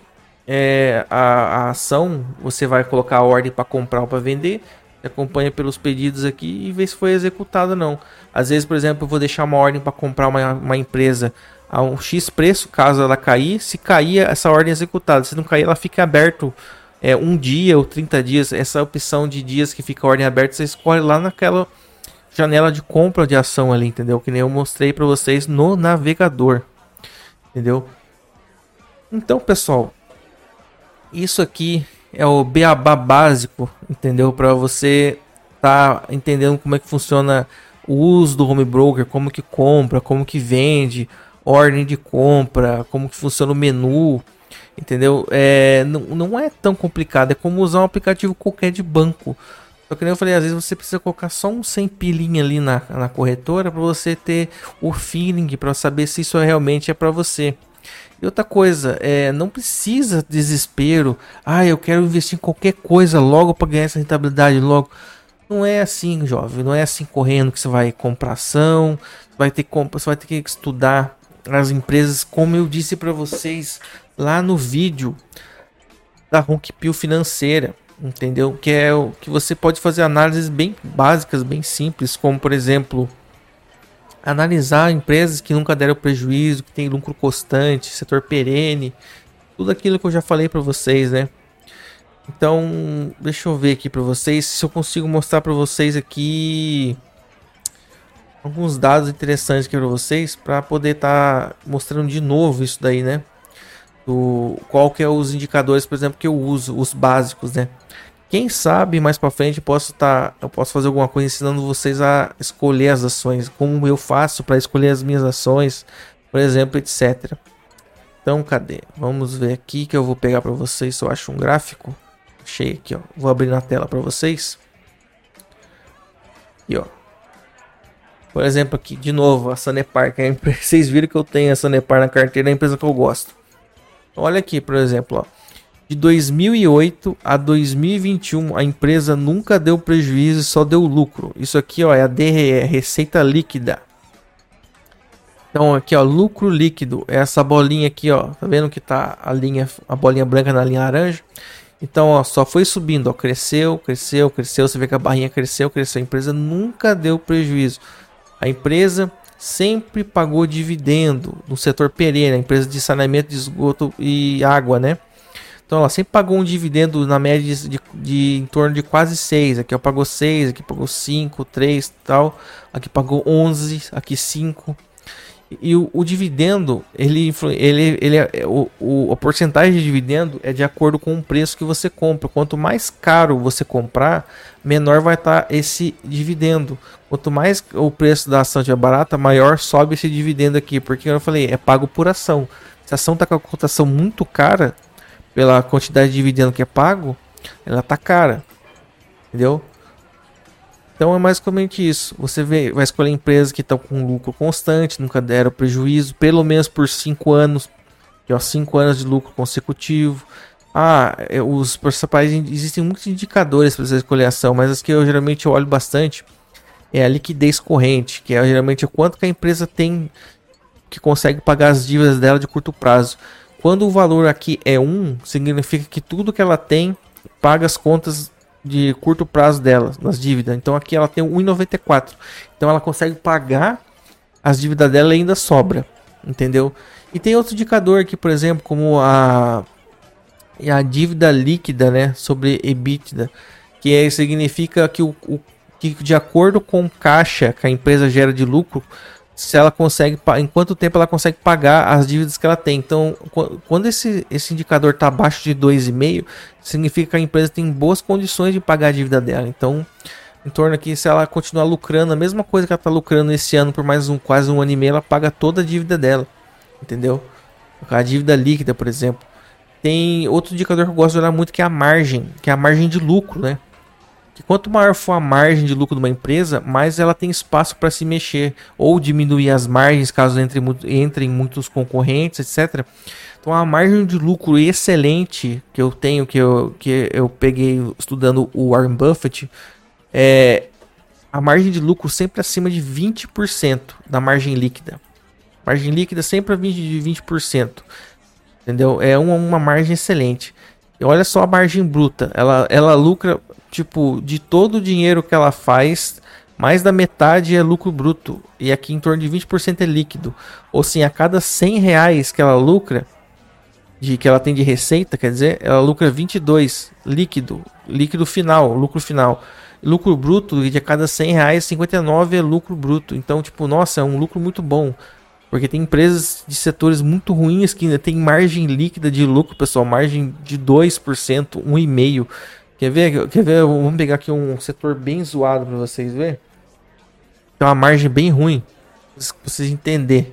Speaker 1: A ação, você vai colocar a ordem para comprar ou para vender, acompanha pelos pedidos aqui e vê se foi executado ou não. Às vezes, por exemplo, eu vou deixar uma ordem para comprar uma empresa a um X preço, caso ela cair. Se cair, essa ordem é executada. Se não cair, ela fica aberto um dia ou 30 dias. Essa opção de dias que fica a ordem aberta, você escolhe lá naquela janela de compra de ação ali, entendeu? Que nem eu mostrei para vocês no navegador, entendeu? Então, pessoal, isso aqui é o beabá básico, entendeu? Para você tá entendendo como é que funciona o uso do home broker, como que compra, como que vende, ordem de compra, como que funciona o menu, entendeu? Não é tão complicado, é como usar um aplicativo qualquer de banco. Só que nem eu falei, às vezes você precisa colocar só um 100 pilinha ali na corretora para você ter o feeling, para saber se isso realmente é para você. E outra coisa, não precisa desespero. Eu quero investir em qualquer coisa logo para ganhar essa rentabilidade logo. Não é assim, jovem. Não é assim correndo que você vai comprar ação. Você vai ter que estudar as empresas, como eu disse para vocês lá no vídeo da Ronquipio Financeira, entendeu? Que é o que você pode fazer análises bem básicas, bem simples, como por exemplo, analisar empresas que nunca deram prejuízo, que tem lucro constante, setor perene, tudo aquilo que eu já falei para vocês, né? Então, deixa eu ver aqui para vocês se eu consigo mostrar para vocês aqui alguns dados interessantes aqui para vocês, para poder estar mostrando de novo isso daí, né? Qual que é os indicadores, por exemplo, que eu uso, os básicos, né? Quem sabe mais para frente eu posso fazer alguma coisa ensinando vocês a escolher as ações, como eu faço para escolher as minhas ações, por exemplo, etc. Então, cadê? Vamos ver aqui que eu vou pegar para vocês se eu acho um gráfico. Achei aqui, ó. Vou abrir na tela para vocês. E ó. Por exemplo, aqui de novo a Sanepar, que vocês viram que eu tenho a Sanepar na carteira, é a empresa que eu gosto. Olha aqui, por exemplo, ó. De 2008 a 2021, a empresa nunca deu prejuízo, só deu lucro. Isso aqui, ó, é a DRE, receita líquida. Então aqui, ó, lucro líquido, é essa bolinha aqui, ó. Tá vendo que tá a bolinha branca na linha laranja? Então, ó, só foi subindo, ó, cresceu. Você vê que a barrinha cresceu. A empresa nunca deu prejuízo. A empresa sempre pagou dividendo no setor perene, a empresa de saneamento de esgoto e água, né? Então ela sempre pagou um dividendo na média de em torno de quase 6. Aqui pagou 6, aqui pagou 5, 3 tal. Aqui pagou 11, aqui 5. E o dividendo, a porcentagem de dividendo é de acordo com o preço que você compra. Quanto mais caro você comprar, menor vai estar esse dividendo. Quanto mais o preço da ação estiver barata, maior sobe esse dividendo aqui. Porque eu falei, é pago por ação. Se a ação está com a cotação muito cara, pela quantidade de dividendo que é pago, ela tá cara, entendeu? Então é basicamente isso. Você vai escolher empresas que estão com lucro constante, nunca deram prejuízo, pelo menos por 5 anos, que é 5 anos de lucro consecutivo. Os principais, existem muitos indicadores para você escolher ação, mas as que eu geralmente olho bastante é a liquidez corrente, que é geralmente o quanto que a empresa tem, que consegue pagar as dívidas dela de curto prazo. Quando o valor aqui é 1, significa que tudo que ela tem paga as contas de curto prazo dela, nas dívidas. Então aqui ela tem 1,94. Então ela consegue pagar as dívidas dela e ainda sobra, entendeu? E tem outro indicador aqui, por exemplo, como a dívida líquida, né, sobre EBITDA, que significa que que de acordo com o caixa que a empresa gera de lucro, se ela consegue, em quanto tempo ela consegue pagar as dívidas que ela tem. Então, quando esse indicador está abaixo de 2,5, significa que a empresa tem boas condições de pagar a dívida dela. Então, em torno aqui, se ela continuar lucrando, a mesma coisa que ela está lucrando esse ano por mais quase um ano e meio, ela paga toda a dívida dela, entendeu? A dívida líquida, por exemplo. Tem outro indicador que eu gosto de olhar muito, que é a margem de lucro, né? que quanto maior for a margem de lucro de uma empresa, mais ela tem espaço para se mexer ou diminuir as margens caso entrem muitos concorrentes, etc. Então a margem de lucro excelente que eu tenho, que eu peguei estudando o Warren Buffett, é a margem de lucro sempre acima de 20% da margem líquida. Margem líquida sempre de 20%. Entendeu? É uma margem excelente. E olha só a margem bruta. Ela lucra, tipo, de todo o dinheiro que ela faz, mais da metade é lucro bruto. E aqui em torno de 20% é líquido. Ou seja, a cada 100 reais que ela lucra, que ela tem de receita, quer dizer, ela lucra 22 líquido. Líquido final, lucro final. Lucro bruto, de a cada 100 reais, 59 é lucro bruto. Então, tipo, nossa, é um lucro muito bom. Porque tem empresas de setores muito ruins que ainda tem margem líquida de lucro, pessoal. Margem de 2%, 1,5%. Quer ver? Vamos pegar aqui um setor bem zoado para vocês verem. Tem uma margem bem ruim. Pra vocês entenderem.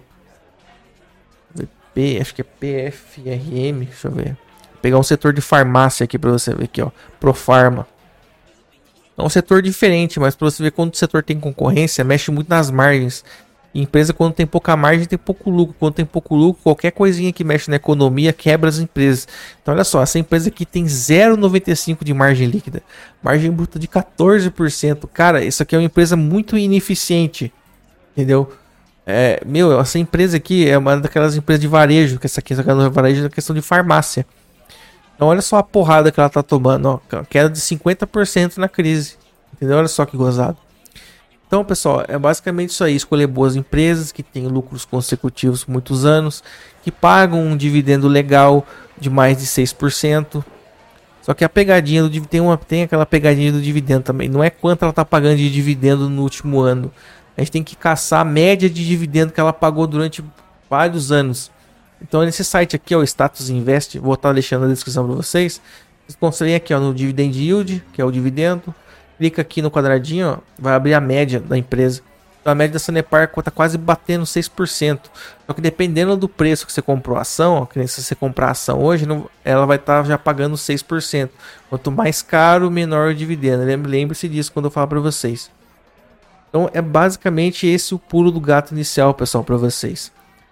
Speaker 1: Acho que é PFRM. Deixa eu ver. Vou pegar um setor de farmácia aqui para você ver aqui, ó. Profarma. É um setor diferente, mas para você ver quando o setor tem concorrência, mexe muito nas margens. Empresa, quando tem pouca margem, tem pouco lucro. Quando tem pouco lucro, qualquer coisinha que mexe na economia quebra as empresas. Então, olha só, essa empresa aqui tem 0,95 de margem líquida, margem bruta de 14%. Cara, isso aqui é uma empresa muito ineficiente, entendeu? Essa empresa aqui é uma daquelas empresas de varejo, que essa aqui é varejo na questão de farmácia. Então, olha só a porrada que ela tá tomando, ó, queda de 50% na crise, entendeu? Olha só que gozado. Então, pessoal, é basicamente isso aí. Escolher boas empresas que têm lucros consecutivos por muitos anos, que pagam um dividendo legal de mais de 6%. Só que a pegadinha do dividendo tem aquela pegadinha do dividendo também. Não é quanto ela está pagando de dividendo no último ano. A gente tem que caçar a média de dividendo que ela pagou durante vários anos. Então, nesse site aqui, ó, o Status Invest, vou estar deixando na descrição para vocês. Vocês conseguem aqui, ó, no Dividend Yield, que é o dividendo. Clica aqui no quadradinho, ó, vai abrir a média da empresa. Então a média da Sanepar está quase batendo 6%. Só que dependendo do preço que você comprou a ação, ó, que se você comprar a ação hoje, ela vai estar já pagando 6%. Quanto mais caro, menor o dividendo. Lembre-se disso quando eu falar para vocês. Então é basicamente esse o pulo do gato inicial, pessoal, para vocês.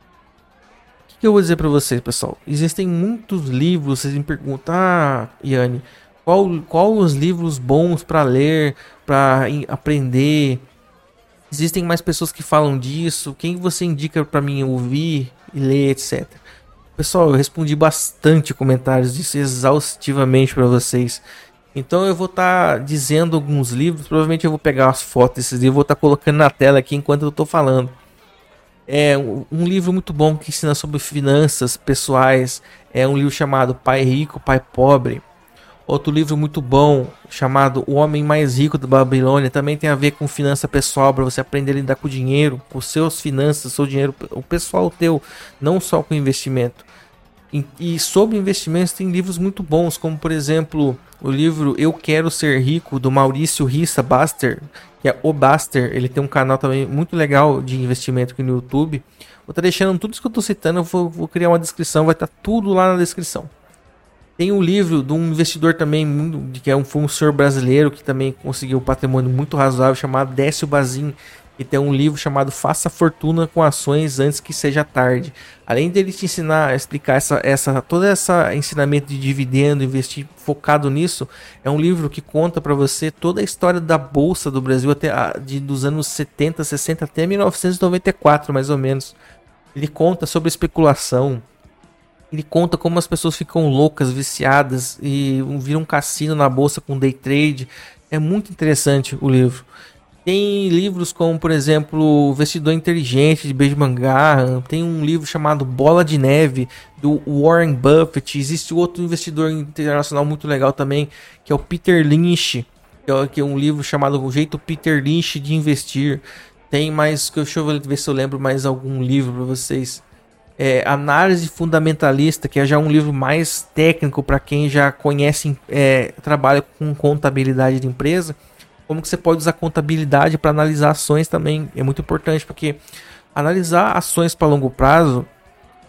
Speaker 1: O que eu vou dizer para vocês, pessoal? Existem muitos livros, vocês me perguntam, Iane, qual os livros bons para ler, para aprender? Existem mais pessoas que falam disso? Quem você indica para mim ouvir e ler, etc. Pessoal, eu respondi bastante comentários disso exaustivamente para vocês. Então eu vou estar dizendo alguns livros. Provavelmente eu vou pegar as fotos desses livros e vou estar colocando na tela aqui enquanto eu estou falando. É um livro muito bom que ensina sobre finanças pessoais. É um livro chamado Pai Rico, Pai Pobre. Outro livro muito bom, chamado O Homem Mais Rico da Babilônia, também tem a ver com finança pessoal, para você aprender a lidar com o dinheiro, com seus finanças, seu dinheiro, o pessoal teu, não só com investimento. E sobre investimentos tem livros muito bons, como por exemplo, o livro Eu Quero Ser Rico, do Maurício Rissa Baster, que é o Baster. Ele tem um canal também muito legal de investimento aqui no YouTube. Vou estar deixando tudo isso que eu estou citando, eu vou criar uma descrição, vai estar tudo lá na descrição. Tem um livro de um investidor também, que foi um senhor brasileiro que também conseguiu um patrimônio muito razoável, chamado Décio Bazin. E tem um livro chamado Faça Fortuna com Ações Antes que Seja Tarde. Além dele te ensinar a explicar todo esse ensinamento de dividendo, investir focado nisso, é um livro que conta para você toda a história da Bolsa do Brasil dos anos 70, 60 até 1994, mais ou menos. Ele conta sobre especulação. Ele conta como as pessoas ficam loucas, viciadas e viram um cassino na bolsa com day trade. É muito interessante o livro. Tem livros como, por exemplo, O Investidor Inteligente, de Benjamin Graham. Tem um livro chamado Bola de Neve, do Warren Buffett. Existe outro investidor internacional muito legal também, que é o Peter Lynch, que é um livro chamado O Jeito Peter Lynch de Investir. Tem mais, deixa eu ver se eu lembro mais algum livro para vocês. Análise Fundamentalista, que é já um livro mais técnico para quem já conhece, trabalha com contabilidade de empresa. Como que você pode usar contabilidade para analisar ações também é muito importante, porque analisar ações para longo prazo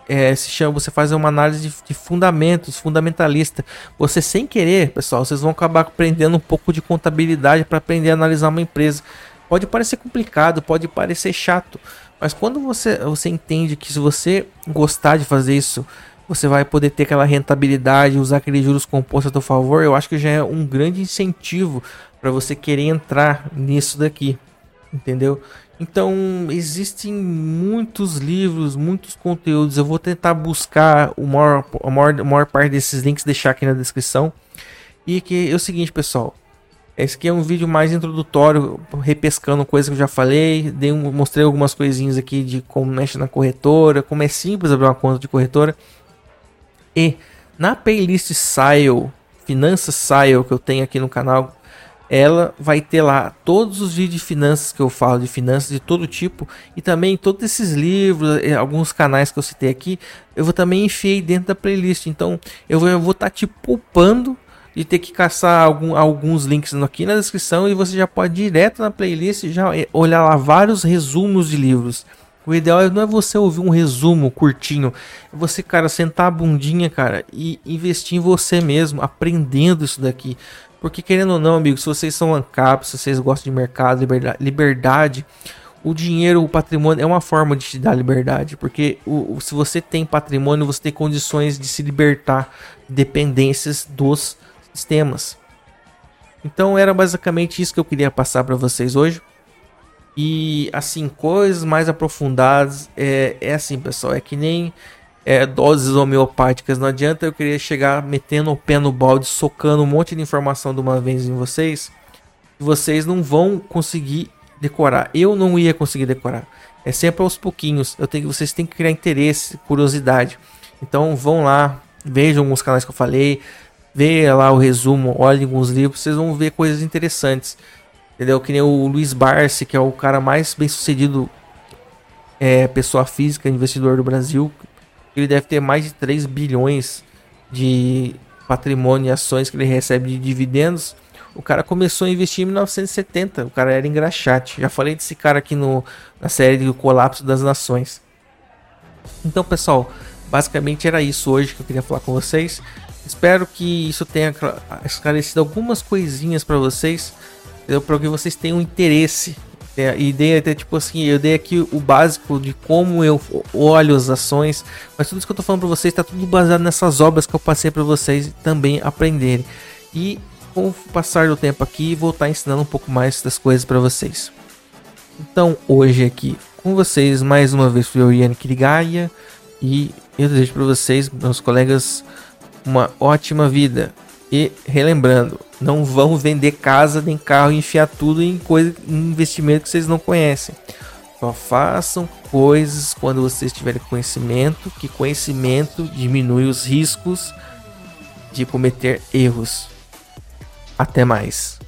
Speaker 1: se chama, você faz uma análise de fundamentos, fundamentalista. Você sem querer, pessoal, vocês vão acabar aprendendo um pouco de contabilidade para aprender a analisar uma empresa. Pode parecer complicado, pode parecer chato, mas quando você entende que se você gostar de fazer isso, você vai poder ter aquela rentabilidade, usar aqueles juros compostos a seu favor, eu acho que já é um grande incentivo para você querer entrar nisso daqui, entendeu? Então, existem muitos livros, muitos conteúdos. Eu vou tentar buscar a maior parte desses links, deixar aqui na descrição. E que é o seguinte, pessoal. Esse aqui é um vídeo mais introdutório, repescando coisas que eu já falei. Mostrei algumas coisinhas aqui de como mexe na corretora, como é simples abrir uma conta de corretora. E na playlist SAIL, Finanças SAIL, que eu tenho aqui no canal, ela vai ter lá todos os vídeos de finanças que eu falo, de finanças de todo tipo, e também todos esses livros, alguns canais que eu citei aqui, eu vou também enfiar dentro da playlist. Então eu vou estar te poupando de ter que caçar alguns links aqui na descrição, e você já pode ir direto na playlist e já olhar lá vários resumos de livros. O ideal não é você ouvir um resumo curtinho, é você, cara, sentar a bundinha, cara, e investir em você mesmo, aprendendo isso daqui. Porque querendo ou não, amigos, se vocês são ANCAP, se vocês gostam de mercado, liberdade, o dinheiro, o patrimônio é uma forma de te dar liberdade. Porque se você tem patrimônio, você tem condições de se libertar de dependências dos sistemas. Então era basicamente isso que eu queria passar para vocês hoje. E assim, coisas mais aprofundadas, é assim, pessoal, é que nem doses homeopáticas. Não adianta eu querer chegar metendo o pé no balde, socando um monte de informação de uma vez em vocês, e vocês não vão conseguir decorar. Eu não ia conseguir decorar. É sempre aos pouquinhos. Vocês têm que criar interesse, curiosidade. Então vão lá, vejam os canais que eu falei, vejam lá o resumo, olhem alguns livros, vocês vão ver coisas interessantes. Entendeu? Que nem o Luiz Barsi, que é o cara mais bem sucedido, pessoa física, investidor do Brasil. Ele deve ter mais de 3 bilhões de patrimônio e ações que ele recebe de dividendos. O cara começou a investir em 1970. O cara era engraxate. Já falei desse cara aqui na série do Colapso das Nações. Então, pessoal, basicamente era isso hoje que eu queria falar com vocês. Espero que isso tenha esclarecido algumas coisinhas para vocês, para que vocês tenham interesse. E dei até tipo assim, eu dei aqui o básico de como eu olho as ações, mas tudo isso que eu tô falando para vocês está tudo baseado nessas obras que eu passei para vocês também aprenderem. E com o passar do tempo aqui, vou estar ensinando um pouco mais das coisas para vocês. Então hoje aqui com vocês mais uma vez foi o Ian Kirigaya, e eu desejo para vocês, meus colegas, uma ótima vida. E relembrando, não vão vender casa nem carro e enfiar tudo em investimento que vocês não conhecem. Só façam coisas quando vocês tiverem conhecimento, que conhecimento diminui os riscos de cometer erros. Até mais.